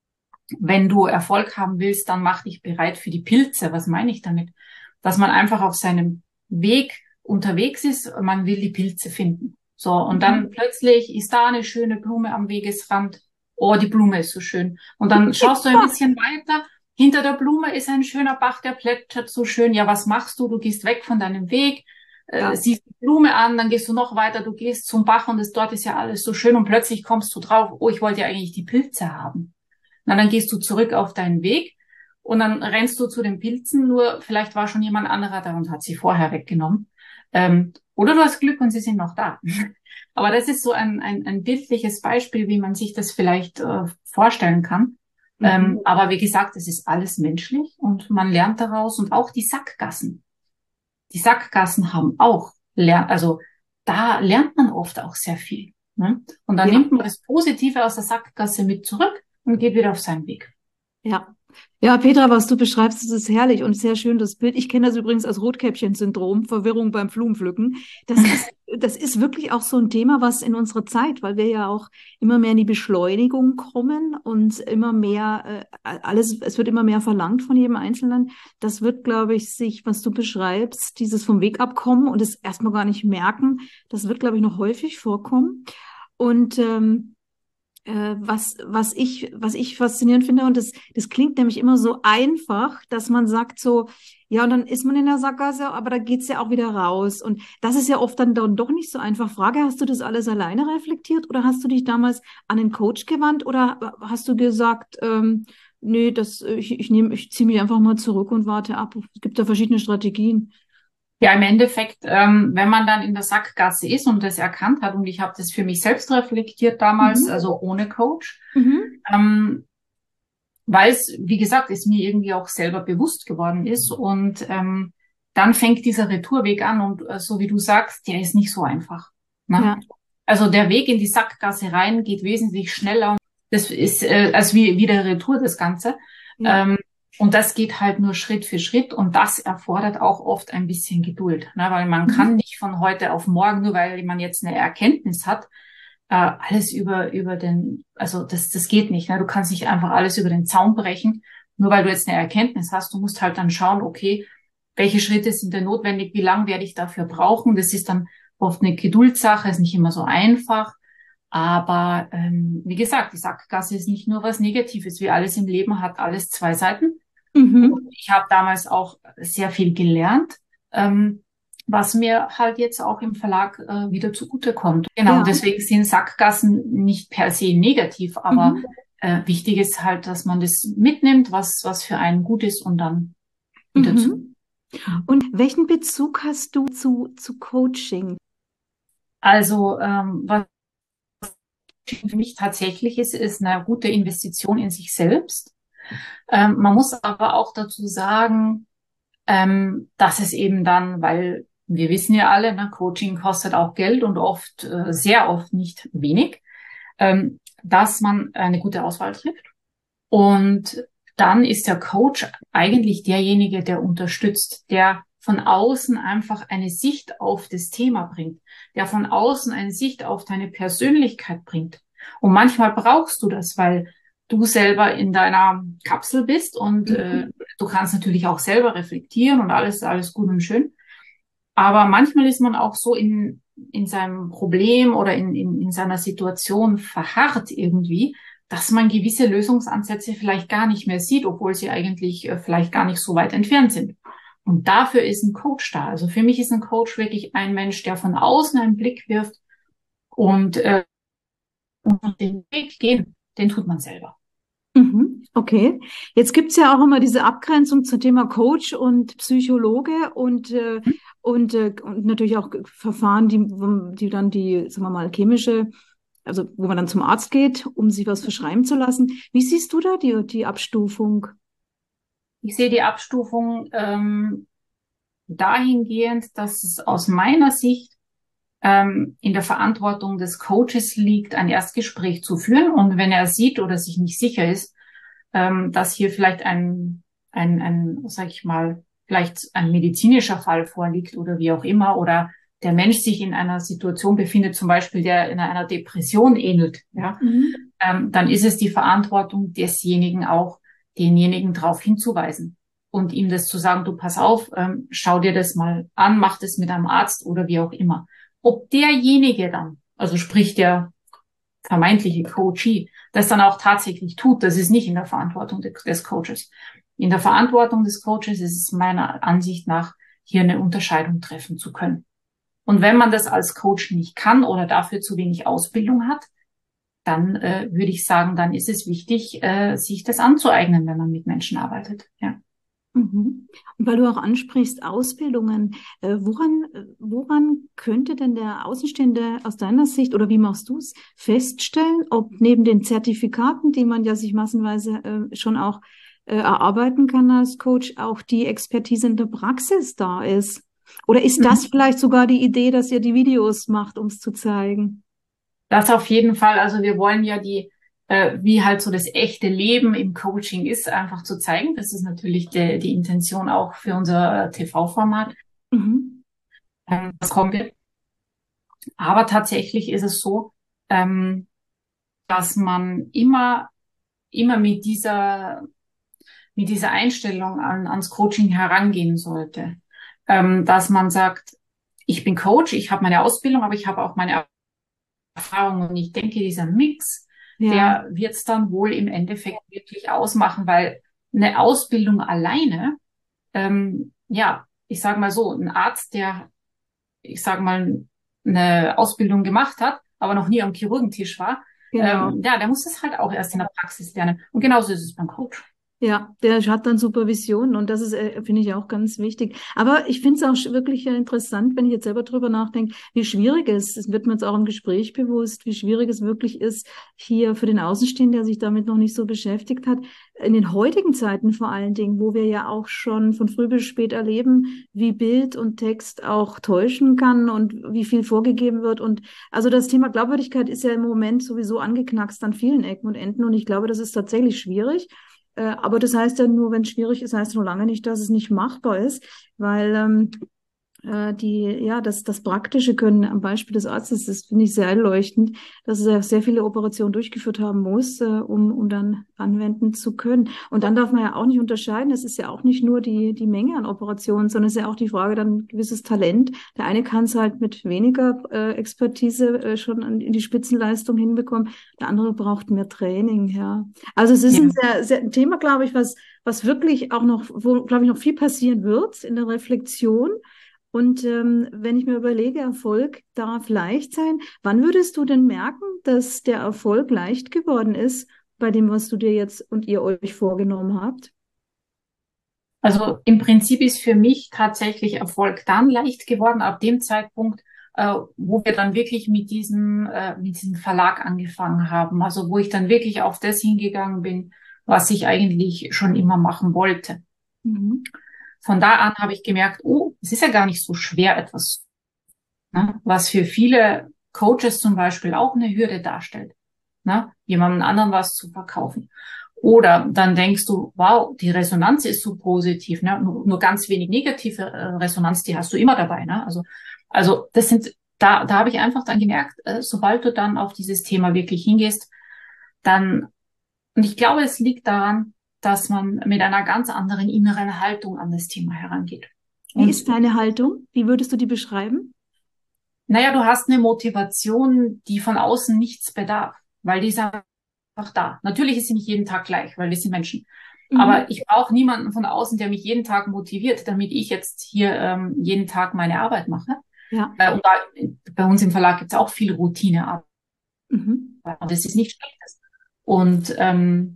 wenn du Erfolg haben willst, dann mach dich bereit für die Pilze. Was meine ich damit? Dass man einfach auf seinem Weg unterwegs ist, man will die Pilze finden. So, und dann mhm. plötzlich ist da eine schöne Blume am Wegesrand. Oh, die Blume ist so schön. Und dann schaust du ein bisschen weiter. Hinter der Blume ist ein schöner Bach, der plätschert so schön. Ja, was machst du? Du gehst weg von deinem Weg, ja. äh, siehst die Blume an, dann gehst du noch weiter, du gehst zum Bach und das, dort ist ja alles so schön und plötzlich kommst du drauf, oh, ich wollte ja eigentlich die Pilze haben. Na, dann gehst du zurück auf deinen Weg und dann rennst du zu den Pilzen, nur vielleicht war schon jemand anderer da und hat sie vorher weggenommen. Ähm, oder du hast Glück und sie sind noch da. Aber das ist so ein, ein, ein bildliches Beispiel, wie man sich das vielleicht äh, vorstellen kann. Mhm. Ähm, aber wie gesagt, es ist alles menschlich und man lernt daraus und auch die Sackgassen. Die Sackgassen haben auch, lern also da lernt man oft auch sehr viel. Ne? Und dann ja. nimmt man das Positive aus der Sackgasse mit zurück und geht wieder auf seinen Weg. Ja, Ja, Petra, was du beschreibst, das ist herrlich und sehr schön, das Bild. Ich kenne das übrigens als Rotkäppchen-Syndrom, Verwirrung beim Blumenpflücken. Das ist, das ist wirklich auch so ein Thema, was in unserer Zeit, weil wir ja auch immer mehr in die Beschleunigung kommen und immer mehr, äh, alles, es wird immer mehr verlangt von jedem Einzelnen. Das wird, glaube ich, sich, was du beschreibst, dieses vom Weg abkommen und es erstmal gar nicht merken, das wird, glaube ich, noch häufig vorkommen. Und ähm, äh, was, was ich, was ich faszinierend finde, und das, das klingt nämlich immer so einfach, dass man sagt so, ja, und dann ist man in der Sackgasse, aber da geht's ja auch wieder raus. Und das ist ja oft dann, dann doch nicht so einfach. Frage, hast du das alles alleine reflektiert oder hast du dich damals an den Coach gewandt oder hast du gesagt, ähm, nee, das, ich, ich nehme, ich ziehe mich einfach mal zurück und warte ab. Es gibt da verschiedene Strategien. Ja, im Endeffekt, ähm, wenn man dann in der Sackgasse ist und das erkannt hat, und ich habe das für mich selbst reflektiert damals, Mhm. also ohne Coach, Mhm. ähm, weil es, wie gesagt, es mir irgendwie auch selber bewusst geworden ist. Und ähm, dann fängt dieser Retourweg an und äh, so wie du sagst, der ist nicht so einfach. Ne? Ja. Also der Weg in die Sackgasse rein geht wesentlich schneller. Das ist äh, als wie, wie der Retour das Ganze. Ja. Ähm, und das geht halt nur Schritt für Schritt und das erfordert auch oft ein bisschen Geduld, ne? Weil man Mhm. kann nicht von heute auf morgen, nur weil man jetzt eine Erkenntnis hat, äh, alles über über den, also das das geht nicht, ne? Du kannst nicht einfach alles über den Zaun brechen, nur weil du jetzt eine Erkenntnis hast. Du musst halt dann schauen, okay, welche Schritte sind denn notwendig, wie lange werde ich dafür brauchen? Das ist dann oft eine Geduldssache, ist nicht immer so einfach. Aber ähm, wie gesagt, die Sackgasse ist nicht nur was Negatives, wie alles im Leben hat alles zwei Seiten. Und Mhm. ich habe damals auch sehr viel gelernt, ähm, was mir halt jetzt auch im Verlag äh, wieder zugutekommt. Genau, und Ja. deswegen sind Sackgassen nicht per se negativ, aber Mhm. äh, wichtig ist halt, dass man das mitnimmt, was, was für einen gut ist und dann wieder zu. Mhm. Und welchen Bezug hast du zu, zu Coaching? Also ähm, was für mich tatsächlich ist, ist eine gute Investition in sich selbst. Ähm, man muss aber auch dazu sagen, ähm, dass es eben dann, weil wir wissen ja alle, ne, Coaching kostet auch Geld und oft, äh, sehr oft nicht wenig, ähm, dass man eine gute Auswahl trifft. Und dann ist der Coach eigentlich derjenige, der unterstützt, der von außen einfach eine Sicht auf das Thema bringt, der von außen eine Sicht auf deine Persönlichkeit bringt. Und manchmal brauchst du das, weil du selber in deiner Kapsel bist und äh, Mhm. du kannst natürlich auch selber reflektieren und alles, alles gut und schön. Aber manchmal ist man auch so in, in seinem Problem oder in, in, in seiner Situation verharrt irgendwie, dass man gewisse Lösungsansätze vielleicht gar nicht mehr sieht, obwohl sie eigentlich äh, vielleicht gar nicht so weit entfernt sind. Und dafür ist ein Coach da. Also für mich ist ein Coach wirklich ein Mensch, der von außen einen Blick wirft und, äh, und den Weg gehen, den tut man selber. Mhm. Okay. Jetzt gibt's ja auch immer diese Abgrenzung zum Thema Coach und Psychologe und, äh, und, äh, und natürlich auch Verfahren, die, die dann die, sagen wir mal, chemische, also wo man dann zum Arzt geht, um sich was verschreiben zu lassen. Wie siehst du da die, die Abstufung? Ich sehe die Abstufung ähm, dahingehend, dass es aus meiner Sicht ähm, in der Verantwortung des Coaches liegt, ein Erstgespräch zu führen. Und wenn er sieht oder sich nicht sicher ist, ähm, dass hier vielleicht ein, ein, ein, sag ich mal, vielleicht ein medizinischer Fall vorliegt oder wie auch immer, oder der Mensch sich in einer Situation befindet, zum Beispiel, der in einer Depression ähnelt, ja, Mhm. ähm, dann ist es die Verantwortung desjenigen auch, denjenigen darauf hinzuweisen und ihm das zu sagen, du pass auf, ähm, schau dir das mal an, mach das mit einem Arzt oder wie auch immer. Ob derjenige dann, also sprich der vermeintliche Coachee, das dann auch tatsächlich tut, das ist nicht in der Verantwortung des Coaches. In der Verantwortung des Coaches ist es meiner Ansicht nach, hier eine Unterscheidung treffen zu können. Und wenn man das als Coach nicht kann oder dafür zu wenig Ausbildung hat, dann äh, würde ich sagen, dann ist es wichtig, äh, sich das anzueignen, wenn man mit Menschen arbeitet. Ja. Mhm. Und weil du auch ansprichst, Ausbildungen, äh, woran, äh, woran könnte denn der Außenstehende aus deiner Sicht oder wie machst du es feststellen, ob neben den Zertifikaten, die man ja sich massenweise äh, schon auch äh, erarbeiten kann als Coach, auch die Expertise in der Praxis da ist? Oder ist das vielleicht sogar die Idee, dass ihr die Videos macht, um es zu zeigen? Das auf jeden Fall. Also wir wollen ja die äh, wie halt so das echte Leben im Coaching ist, einfach zu zeigen. Das ist natürlich de, die Intention auch für unser T V-Format. Mhm. Ähm, das kommen wir. Aber tatsächlich ist es so, ähm, dass man immer, immer mit dieser, mit dieser Einstellung an, ans Coaching herangehen sollte. Ähm, dass man sagt, ich bin Coach, ich habe meine Ausbildung, aber ich habe auch meine Erfahrung. Und ich denke, dieser Mix, Ja, der wird es dann wohl im Endeffekt wirklich ausmachen, weil eine Ausbildung alleine, ähm, ja, ich sage mal so, ein Arzt, der, ich sage mal, eine Ausbildung gemacht hat, aber noch nie am Chirurgentisch war, genau. ähm, ja, der muss das halt auch erst in der Praxis lernen. Und genauso ist es beim Coach. Ja, der hat dann Supervision und das ist, äh, finde ich, auch ganz wichtig. Aber ich finde es auch sch- wirklich äh, interessant, wenn ich jetzt selber drüber nachdenke, wie schwierig es ist. Es wird mir jetzt auch im Gespräch bewusst, wie schwierig es wirklich ist, hier für den Außenstehenden, der sich damit noch nicht so beschäftigt hat, in den heutigen Zeiten vor allen Dingen, wo wir ja auch schon von früh bis spät erleben, wie Bild und Text auch täuschen kann und wie viel vorgegeben wird. Und also das Thema Glaubwürdigkeit ist ja im Moment sowieso angeknackst an vielen Ecken und Enden und ich glaube, das ist tatsächlich schwierig. Äh, aber das heißt ja nur, wenn es schwierig ist, heißt noch lange nicht, dass es nicht machbar ist, weil ähm, äh, die, ja, das, das praktische Können am Beispiel des Arztes, das finde ich sehr einleuchtend, dass er sehr viele Operationen durchgeführt haben muss, äh, um, um dann anwenden zu können. Und dann darf man ja auch nicht unterscheiden, es ist ja auch nicht nur die, die Menge an Operationen, sondern es ist ja auch die Frage dann ein gewisses Talent. Der eine kann es halt mit weniger äh, Expertise äh, schon an, in die Spitzenleistung hinbekommen, der andere braucht mehr Training, ja. Also es ist ein Ja. sehr, sehr ein Thema, glaube ich, was, was wirklich auch noch, wo, glaube ich, noch viel passieren wird in der Reflexion. Und ähm, wenn ich mir überlege, Erfolg darf leicht sein, wann würdest du denn merken, dass der Erfolg leicht geworden ist bei dem, was du dir jetzt und ihr euch vorgenommen habt? Also im Prinzip ist für mich tatsächlich Erfolg dann leicht geworden, ab dem Zeitpunkt, äh, wo wir dann wirklich mit diesem, äh, mit diesem Verlag angefangen haben. Also wo ich dann wirklich auf das hingegangen bin, was ich eigentlich schon immer machen wollte. Mhm. Von da an habe ich gemerkt, oh, es ist ja gar nicht so schwer, etwas, ne, was für viele Coaches zum Beispiel auch eine Hürde darstellt, ne, jemandem anderen was zu verkaufen. Oder dann denkst du, wow, die Resonanz ist so positiv, ne, nur, nur ganz wenig negative äh, Resonanz, die hast du immer dabei, ne, also, also das sind, da, da habe ich einfach dann gemerkt, äh, sobald du dann auf dieses Thema wirklich hingehst, dann, und ich glaube, es liegt daran, dass man mit einer ganz anderen inneren Haltung an das Thema herangeht. Wie Und ist deine Haltung? Wie würdest du die beschreiben? naja, du hast eine Motivation, die von außen nichts bedarf, weil die ist einfach da. Natürlich ist sie nicht jeden Tag gleich, weil wir sind Menschen. Mhm. Aber ich brauche niemanden von außen, der mich jeden Tag motiviert, damit ich jetzt hier ähm, jeden Tag meine Arbeit mache. Ja. Äh, und da, bei uns im Verlag gibt es auch viel Routinearbeit. Mhm. Und das ist nichts Schlechtes. Und ähm,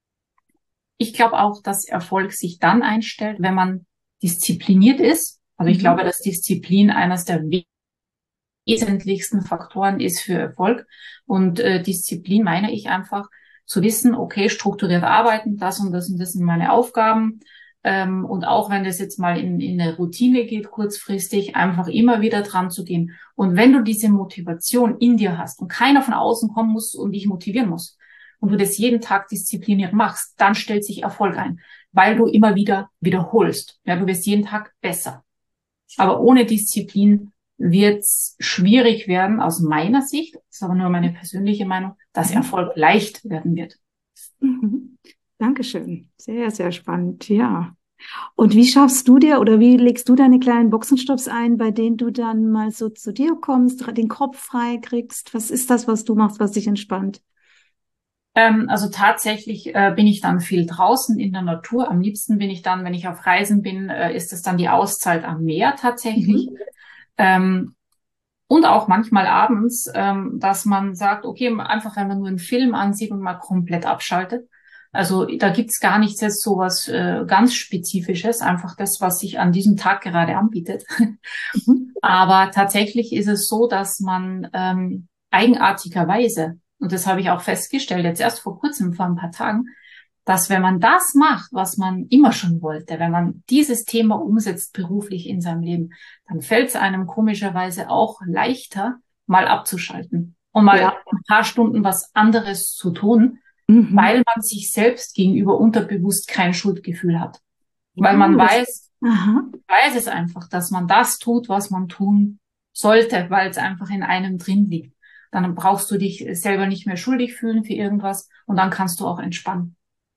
ich glaube auch, dass Erfolg sich dann einstellt, wenn man diszipliniert ist. Also ich Mhm. glaube, dass Disziplin eines der wesentlichsten Faktoren ist für Erfolg. Und äh, Disziplin meine ich einfach zu wissen, okay, strukturiert arbeiten, das und das und das sind meine Aufgaben. Ähm, und auch wenn das jetzt mal in, in eine Routine geht, kurzfristig, einfach immer wieder dran zu gehen. Und wenn du diese Motivation in dir hast und keiner von außen kommen muss und dich motivieren muss und du das jeden Tag diszipliniert machst, dann stellt sich Erfolg ein, weil du immer wieder wiederholst. Ja, du wirst jeden Tag besser. Aber ohne Disziplin wird es schwierig werden, aus meiner Sicht, das ist aber nur meine persönliche Meinung, dass Mhm. Erfolg leicht werden wird. Mhm. Dankeschön. Sehr, sehr spannend. Ja. Und wie schaffst du dir oder wie legst du deine kleinen Boxenstopps ein, bei denen du dann mal so zu dir kommst, den Kopf frei kriegst? Was ist das, was du machst, was dich entspannt? Ähm, also tatsächlich äh, bin ich dann viel draußen in der Natur. Am liebsten bin ich dann, wenn ich auf Reisen bin, äh, ist es dann die Auszeit am Meer tatsächlich. Mhm. Ähm, und auch manchmal abends, ähm, dass man sagt, okay, einfach wenn man nur einen Film ansieht und mal komplett abschaltet. Also da gibt's gar nichts jetzt so was äh, ganz Spezifisches, einfach das, was sich an diesem Tag gerade anbietet. Mhm. Aber tatsächlich ist es so, dass man ähm, eigenartigerweise, und das habe ich auch festgestellt, jetzt erst vor kurzem, vor ein paar Tagen, dass wenn man das macht, was man immer schon wollte, wenn man dieses Thema umsetzt beruflich in seinem Leben, dann fällt es einem komischerweise auch leichter, mal abzuschalten. und mal Ja. ein paar Stunden was anderes zu tun, Mhm. weil man sich selbst gegenüber unterbewusst kein Schuldgefühl hat. Weil Oh, man das, weiß, aha. weiß es einfach, dass man das tut, was man tun sollte, weil es einfach in einem drin liegt. Dann brauchst du dich selber nicht mehr schuldig fühlen für irgendwas und dann kannst du auch entspannen.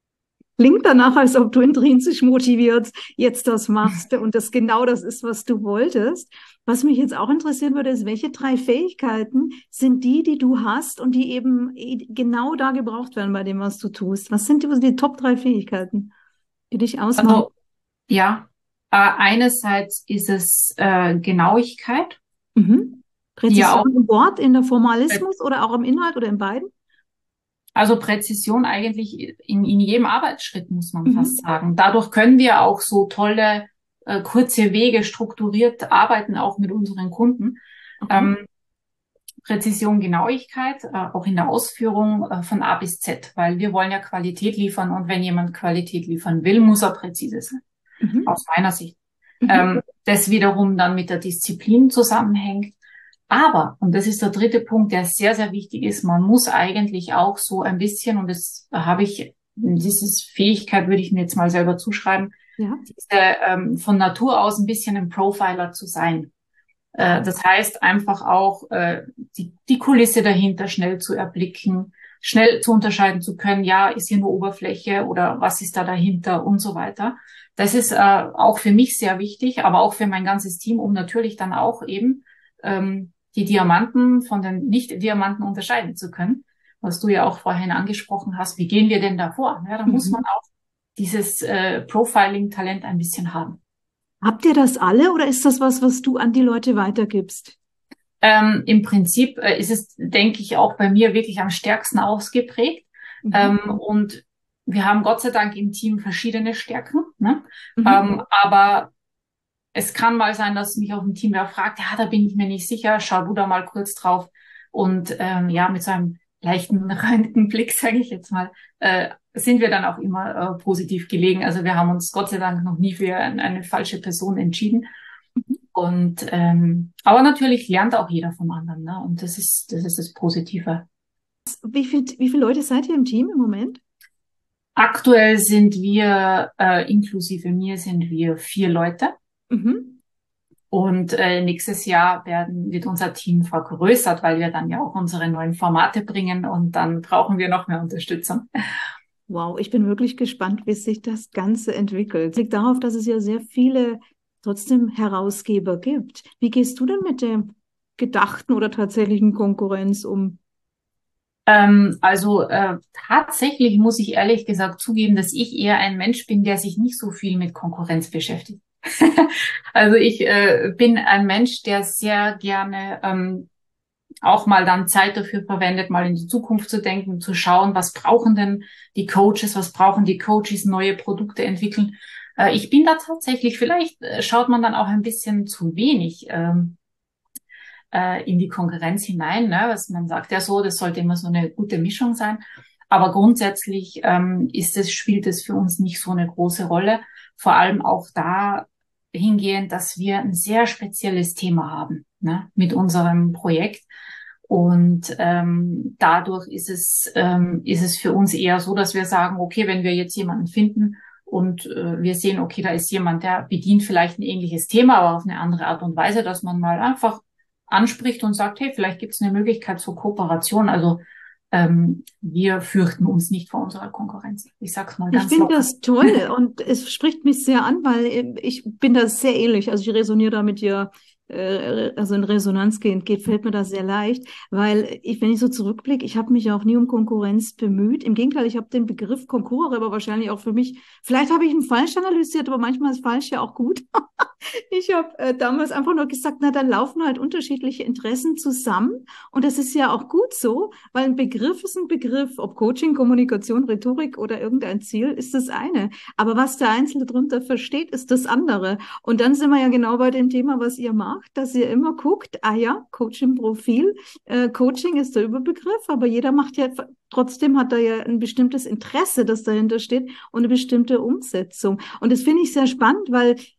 Klingt danach, als ob du intrinsisch motiviert jetzt das machst und das genau das ist, was du wolltest. Was mich jetzt auch interessieren würde, ist, welche drei Fähigkeiten sind die, die du hast und die eben genau da gebraucht werden bei dem, was du tust? Was sind die, die Top drei Fähigkeiten, die dich ausmachen? Also, ja, äh, einerseits ist es äh, Genauigkeit, Mhm. die ja auch, Präzision im Wort, in der Formalismus oder auch im Inhalt oder in beiden? also Präzision eigentlich in, in jedem Arbeitsschritt, muss man Mhm. fast sagen. Dadurch können wir auch so tolle, äh, kurze Wege strukturiert arbeiten, auch mit unseren Kunden. Okay. Ähm, Präzision, Genauigkeit, äh, auch in der Ausführung äh, von A bis Z, weil wir wollen ja Qualität liefern und wenn jemand Qualität liefern will, muss er präzise sein, Mhm. aus meiner Sicht. Mhm. Ähm, das wiederum dann mit der Disziplin zusammenhängt. Aber, und das ist der dritte Punkt, der sehr, sehr wichtig ist, man muss eigentlich auch so ein bisschen, und das habe ich, diese Fähigkeit würde ich mir jetzt mal selber zuschreiben, Ja. diese, ähm, von Natur aus ein bisschen ein Profiler zu sein. Äh, das heißt einfach auch, äh, die, die Kulisse dahinter schnell zu erblicken, schnell zu unterscheiden zu können, ja, ist hier nur Oberfläche oder was ist da dahinter und so weiter. Das ist äh, auch für mich sehr wichtig, aber auch für mein ganzes Team, um natürlich dann auch eben ähm, die Diamanten von den Nicht-Diamanten unterscheiden zu können, was du ja auch vorhin angesprochen hast. Wie gehen wir denn da vor? Ja, da muss Mhm. man auch dieses äh, Profiling-Talent ein bisschen haben. Habt ihr das alle oder ist das was, was du an die Leute weitergibst? Ähm, im Prinzip äh, ist es, denke ich, auch bei mir wirklich am stärksten ausgeprägt. Mhm. Ähm, und wir haben Gott sei Dank im Team verschiedene Stärken. Ne? Mhm. Ähm, aber es kann mal sein, dass mich auch ein Team wer fragt, ja, da bin ich mir nicht sicher, schau du da mal kurz drauf. Und ähm, ja, mit so einem leichten Röntgenblick, sage ich jetzt mal, äh, sind wir dann auch immer äh, positiv gelegen. Also wir haben uns Gott sei Dank noch nie für eine, eine falsche Person entschieden. Und ähm, aber natürlich lernt auch jeder vom anderen, ne? Und das ist das ist das Positive. Wie viel, wie viele Leute seid ihr im Team im Moment? Aktuell sind wir äh, inklusive mir sind wir vier Leute. Mhm. Und äh, nächstes Jahr werden, wird unser Team vergrößert, weil wir dann ja auch unsere neuen Formate bringen und dann brauchen wir noch mehr Unterstützung. Wow, ich bin wirklich gespannt, wie sich das Ganze entwickelt. Es liegt darauf, dass es ja sehr viele trotzdem Herausgeber gibt. Wie gehst du denn mit der gedachten oder tatsächlichen Konkurrenz um? Ähm, also äh, tatsächlich muss ich ehrlich gesagt zugeben, dass ich eher ein Mensch bin, der sich nicht so viel mit Konkurrenz beschäftigt. Also ich äh, bin ein Mensch, der sehr gerne ähm, auch mal dann Zeit dafür verwendet, mal in die Zukunft zu denken, zu schauen, was brauchen denn die Coaches, was brauchen die Coaches, neue Produkte entwickeln. Äh, ich bin da tatsächlich, vielleicht äh, schaut man dann auch ein bisschen zu wenig ähm, äh, in die Konkurrenz hinein, ne? Was man sagt ja so, das sollte immer so eine gute Mischung sein. Aber grundsätzlich ähm, ist es, spielt es für uns nicht so eine große Rolle. Vor allem auch da hingehend, dass wir ein sehr spezielles Thema haben, ne, mit unserem Projekt. Und ähm, dadurch ist es, ähm, ist es für uns eher so, dass wir sagen, okay, wenn wir jetzt jemanden finden und äh, wir sehen, okay, da ist jemand, der bedient vielleicht ein ähnliches Thema, aber auf eine andere Art und Weise, dass man mal einfach anspricht und sagt, hey, vielleicht gibt es eine Möglichkeit zur Kooperation. Also ähm, wir fürchten uns nicht vor unserer Konkurrenz. Ich sag's mal Ich ganz finde locker. das toll und es spricht mich sehr an, weil ich bin da sehr ähnlich. Also ich resoniere da mit dir, äh, also in Resonanz gehend geht, fällt mir das sehr leicht, weil ich, wenn ich so zurückblicke, ich habe mich auch nie um Konkurrenz bemüht. Im Gegenteil, ich habe den Begriff Konkurrenz aber wahrscheinlich auch für mich, vielleicht habe ich ihn falsch analysiert, aber manchmal ist falsch ja auch gut. Ich habe äh, damals einfach nur gesagt, na, dann laufen halt unterschiedliche Interessen zusammen. Und das ist ja auch gut so, weil ein Begriff ist ein Begriff. Ob Coaching, Kommunikation, Rhetorik oder irgendein Ziel, ist das eine. Aber was der Einzelne darunter versteht, ist das andere. Und dann sind wir ja genau bei dem Thema, was ihr macht, dass ihr immer guckt, ah ja, Coaching-Profil, äh, Coaching ist der Überbegriff, aber jeder macht ja, trotzdem hat er ja ein bestimmtes Interesse, das dahinter steht und eine bestimmte Umsetzung. Und das finde ich sehr spannend, weil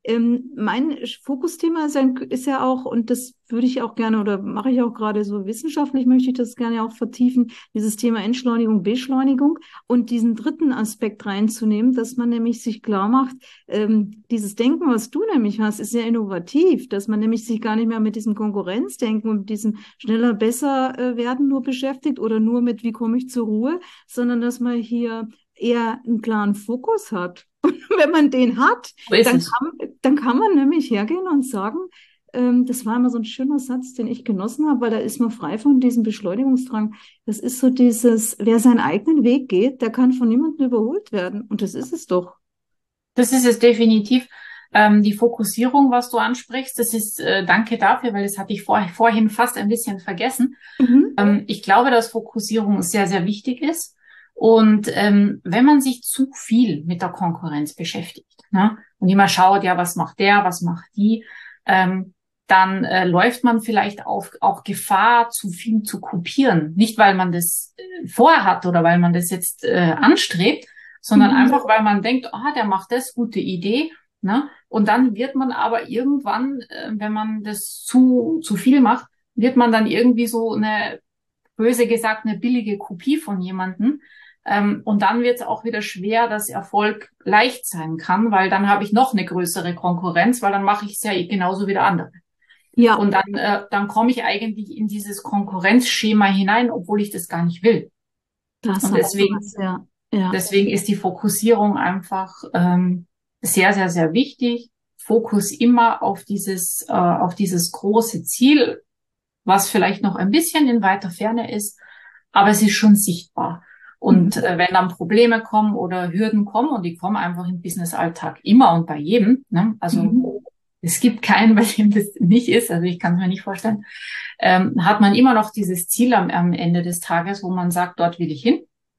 Ähm, mein Fokusthema ist ja, ist ja auch, und das würde ich auch gerne oder mache ich auch gerade so wissenschaftlich, möchte ich das gerne auch vertiefen, dieses Thema Entschleunigung, Beschleunigung und diesen dritten Aspekt reinzunehmen, dass man nämlich sich klar macht, ähm, dieses Denken, was du nämlich hast, ist sehr innovativ, dass man nämlich sich gar nicht mehr mit diesem Konkurrenzdenken und diesem schneller, besser äh, werden nur beschäftigt oder nur mit, wie komme ich zur Ruhe, sondern dass man hier eher einen klaren Fokus hat. Und wenn man den hat, So ist dann es. kann, dann kann man nämlich hergehen und sagen, ähm, das war immer so ein schöner Satz, den ich genossen habe, weil da ist man frei von diesem Beschleunigungsdrang. Das ist so dieses, wer seinen eigenen Weg geht, der kann von niemandem überholt werden. Und das ist es doch. Das ist es definitiv. Ähm, die Fokussierung, was du ansprichst, das ist, äh, danke dafür, weil das hatte ich vor, vorhin fast ein bisschen vergessen. Mhm. Ähm, ich glaube, dass Fokussierung sehr, sehr wichtig ist. Und ähm, wenn man sich zu viel mit der Konkurrenz beschäftigt, ne, und immer schaut, ja, was macht der, was macht die, ähm, dann äh, läuft man vielleicht auf, auch Gefahr, zu viel zu kopieren. Nicht, weil man das äh, vorhat oder weil man das jetzt äh, anstrebt, sondern Mhm. einfach, weil man denkt, ah, der macht das, gute Idee. Ne? Und dann wird man aber irgendwann, äh, wenn man das zu, zu viel macht, wird man dann irgendwie so eine, böse gesagt, eine billige Kopie von jemandem. Ähm, und dann wird es auch wieder schwer, dass Erfolg leicht sein kann, weil dann habe ich noch eine größere Konkurrenz, weil dann mache ich es ja genauso wie der andere. Ja, Und dann, äh, dann komme ich eigentlich in dieses Konkurrenzschema hinein, obwohl ich das gar nicht will. das Und sagst du deswegen, was, ja. Ja. deswegen ist die Fokussierung einfach ähm, sehr, sehr, sehr wichtig. Fokus immer auf dieses, äh, auf dieses große Ziel, was vielleicht noch ein bisschen in weiter Ferne ist, aber es ist schon sichtbar. Und Mhm. äh, wenn dann Probleme kommen oder Hürden kommen, und die kommen einfach im Business-Alltag immer und bei jedem, ne? Also Mhm. es gibt keinen, bei dem das nicht ist, also ich kann es mir nicht vorstellen, ähm, hat man immer noch dieses Ziel am, am Ende des Tages, wo man sagt, dort will ich hin.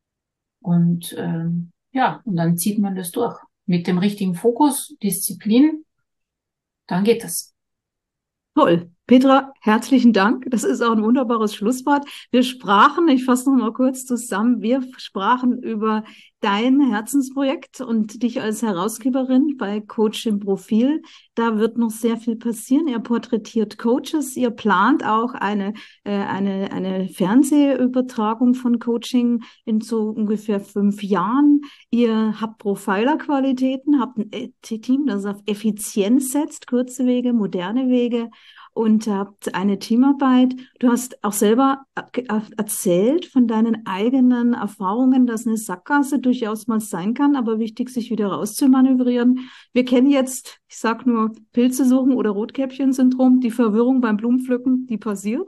Und ähm, ja, und dann zieht man das durch. Mit dem richtigen Fokus, Disziplin, dann geht das. Toll. Petra, herzlichen Dank. Das ist auch ein wunderbares Schlusswort. Wir sprachen, ich fasse noch mal kurz zusammen, wir sprachen über dein Herzensprojekt und dich als Herausgeberin bei Coach im Profil. Da wird noch sehr viel passieren. Ihr porträtiert Coaches. Ihr plant auch eine, äh, eine, eine Fernsehübertragung von Coaching in so ungefähr fünf Jahren. Ihr habt Profiler-Qualitäten, habt ein Team, das auf Effizienz setzt, kurze Wege, moderne Wege. Und habt eine Teamarbeit. Du hast auch selber erzählt von deinen eigenen Erfahrungen, dass eine Sackgasse durchaus mal sein kann, aber wichtig, sich wieder rauszumanövrieren. Wir kennen jetzt, ich sag nur, Pilze suchen oder Rotkäppchen-Syndrom, die Verwirrung beim Blumenpflücken, die passiert.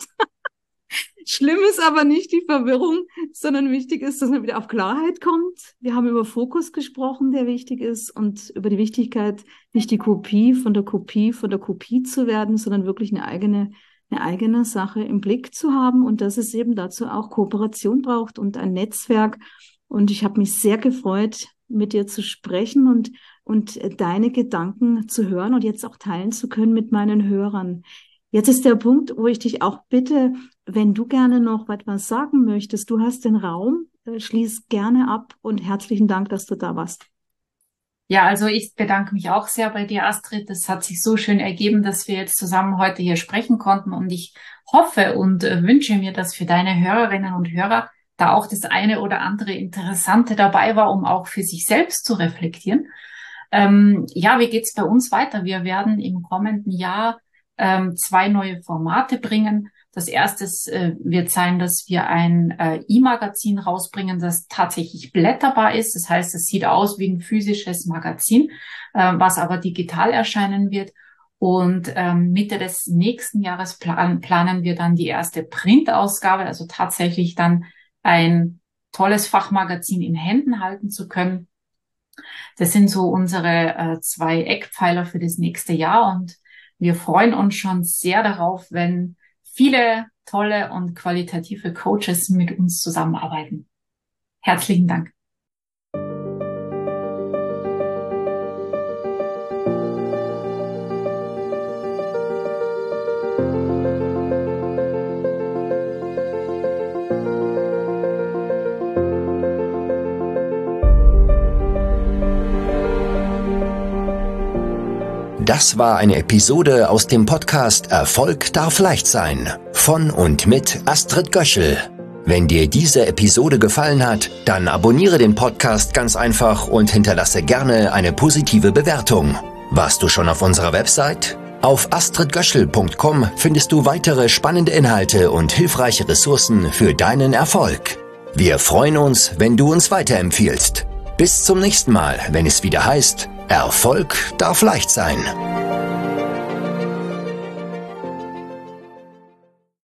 Schlimm ist aber nicht die Verwirrung, sondern wichtig ist, dass man wieder auf Klarheit kommt. Wir haben über Fokus gesprochen, der wichtig ist, und über die Wichtigkeit, nicht die Kopie von der Kopie von der Kopie zu werden, sondern wirklich eine eigene, eine eigene Sache im Blick zu haben und dass es eben dazu auch Kooperation braucht und ein Netzwerk. Und ich habe mich sehr gefreut, mit dir zu sprechen und, und deine Gedanken zu hören und jetzt auch teilen zu können mit meinen Hörern. Jetzt ist der Punkt, wo ich dich auch bitte, wenn du gerne noch etwas sagen möchtest, du hast den Raum, äh, schließ gerne ab und herzlichen Dank, dass du da warst. Ja, also ich bedanke mich auch sehr bei dir, Astrid. Es hat sich so schön ergeben, dass wir jetzt zusammen heute hier sprechen konnten. Und ich hoffe und äh, wünsche mir, dass für deine Hörerinnen und Hörer da auch das eine oder andere Interessante dabei war, um auch für sich selbst zu reflektieren. Ähm, ja, wie geht's bei uns weiter? Wir werden im kommenden Jahr ähm, zwei neue Formate bringen. Das erste äh, wird sein, dass wir ein äh, E-Magazin rausbringen, das tatsächlich blätterbar ist. Das heißt, es sieht aus wie ein physisches Magazin, äh, was aber digital erscheinen wird. Und ähm, Mitte des nächsten Jahres plan planen wir dann die erste Printausgabe, also tatsächlich dann ein tolles Fachmagazin in Händen halten zu können. Das sind so unsere äh, zwei Eckpfeiler für das nächste Jahr, und wir freuen uns schon sehr darauf, wenn viele tolle und qualitative Coaches mit uns zusammenarbeiten. Herzlichen Dank. Das war eine Episode aus dem Podcast Erfolg darf leicht sein von und mit Astrid Göschel. Wenn dir diese Episode gefallen hat, dann abonniere den Podcast ganz einfach und hinterlasse gerne eine positive Bewertung. Warst du schon auf unserer Website? Auf astrid göschel punkt com findest du weitere spannende Inhalte und hilfreiche Ressourcen für deinen Erfolg. Wir freuen uns, wenn du uns weiterempfiehlst. Bis zum nächsten Mal, wenn es wieder heißt, Erfolg darf leicht sein.